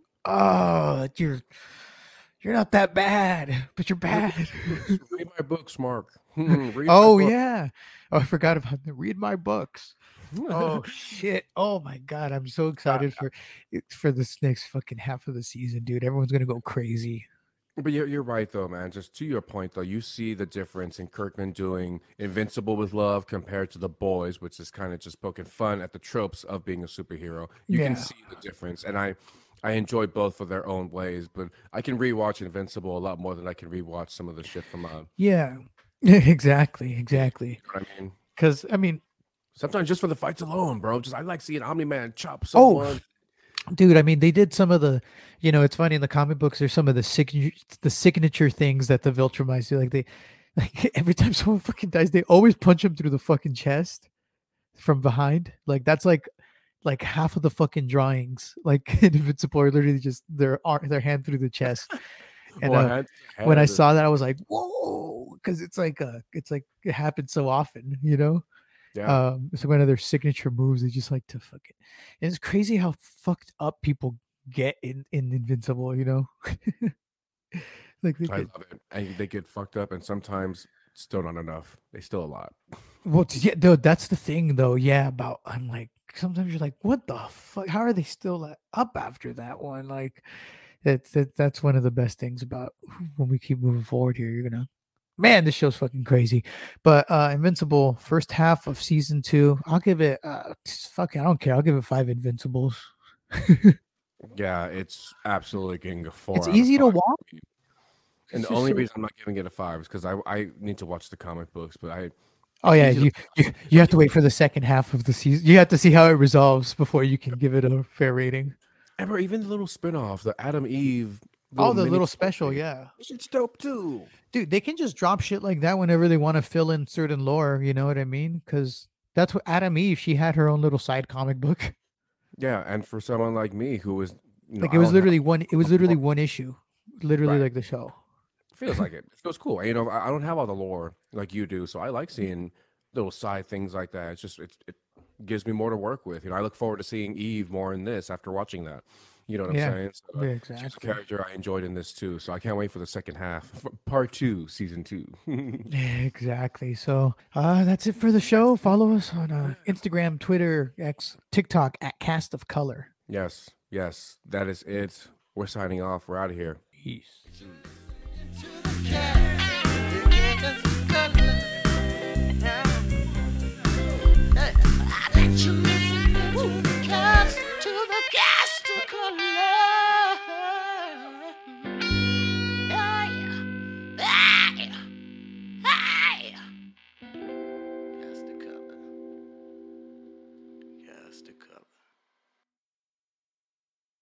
oh, you're not that bad, but you're read, bad. read my books, Mark. Read my Oh book. yeah. Oh, I forgot about the read my books. Oh shit. Oh my god. I'm so excited for this next fucking half of the season, dude. Everyone's gonna go crazy. But you're right though, man. Just to your point though, you see the difference in Kirkman doing Invincible with love compared to The Boys, which is kind of just poking fun at the tropes of being a superhero. You can Yeah. see the difference, and I enjoy both for their own ways. But I can rewatch Invincible a lot more than I can rewatch some of the shit from Yeah. Exactly. Exactly. you know what I mean. Because Sometimes just for the fights alone, bro. Just I like seeing Omni Man chop oh someone. dude, they did some of the it's funny in the comic books, there's some of the signature things that the Viltrumites do. Like they like every time someone fucking dies, they always punch him through the fucking chest from behind. Like that's like half of the fucking drawings, like in Invincible, are literally just their hand through the chest. And Well, I had when I it. saw that, I was like, whoa, because it's like it happens so often, you know. Yeah. It's like one of their signature moves. They just like to fucking. And it's crazy how fucked up people get in Invincible, you know. Like they I get love it. And they get fucked up, and sometimes still not enough. They still a lot. well, yeah, dude, that's the thing though. Yeah, about I'm like sometimes you're like, what the fuck? How are they still up after that one? Like that's one of the best things about when we keep moving forward here. You're gonna man, this show's fucking crazy. But Invincible, first half of season 2, I'll give it fuck it, I don't care. I'll give it 5 Invincibles. Yeah, it's absolutely getting a 4 It's out of easy to 5. watch. And It's the just only so. reason I'm not giving it a 5 is because I need to watch the comic books, but Oh it's yeah, easy to you have to wait for the second half of the season. You have to see how it resolves before you can give it a fair rating. Or even the little spin-off, the Adam Eve Oh, little the mini little special, story. yeah. It's dope too. Dude, they can just drop shit like that whenever they want to fill in certain lore. You know what I mean? Because that's what Adam Eve. She had her own little side comic book. Yeah, and for someone like me who is, Like I don't have it was literally one issue, literally right. like the show. Feels like it. It feels cool. I don't have all the lore like you do, so I like seeing little side things like that. It gives me more to work with. I look forward to seeing Eve more in this after watching that. You know what I'm Yeah, saying? So, yeah, she's a exactly. character I enjoyed in this too. So I can't wait for the second half, part two, season two. Yeah, exactly. So that's it for the show. Follow us on Instagram, Twitter, X, TikTok at Cast of Color. Yes, yes, that is it. We're signing off. We're out of here. Peace.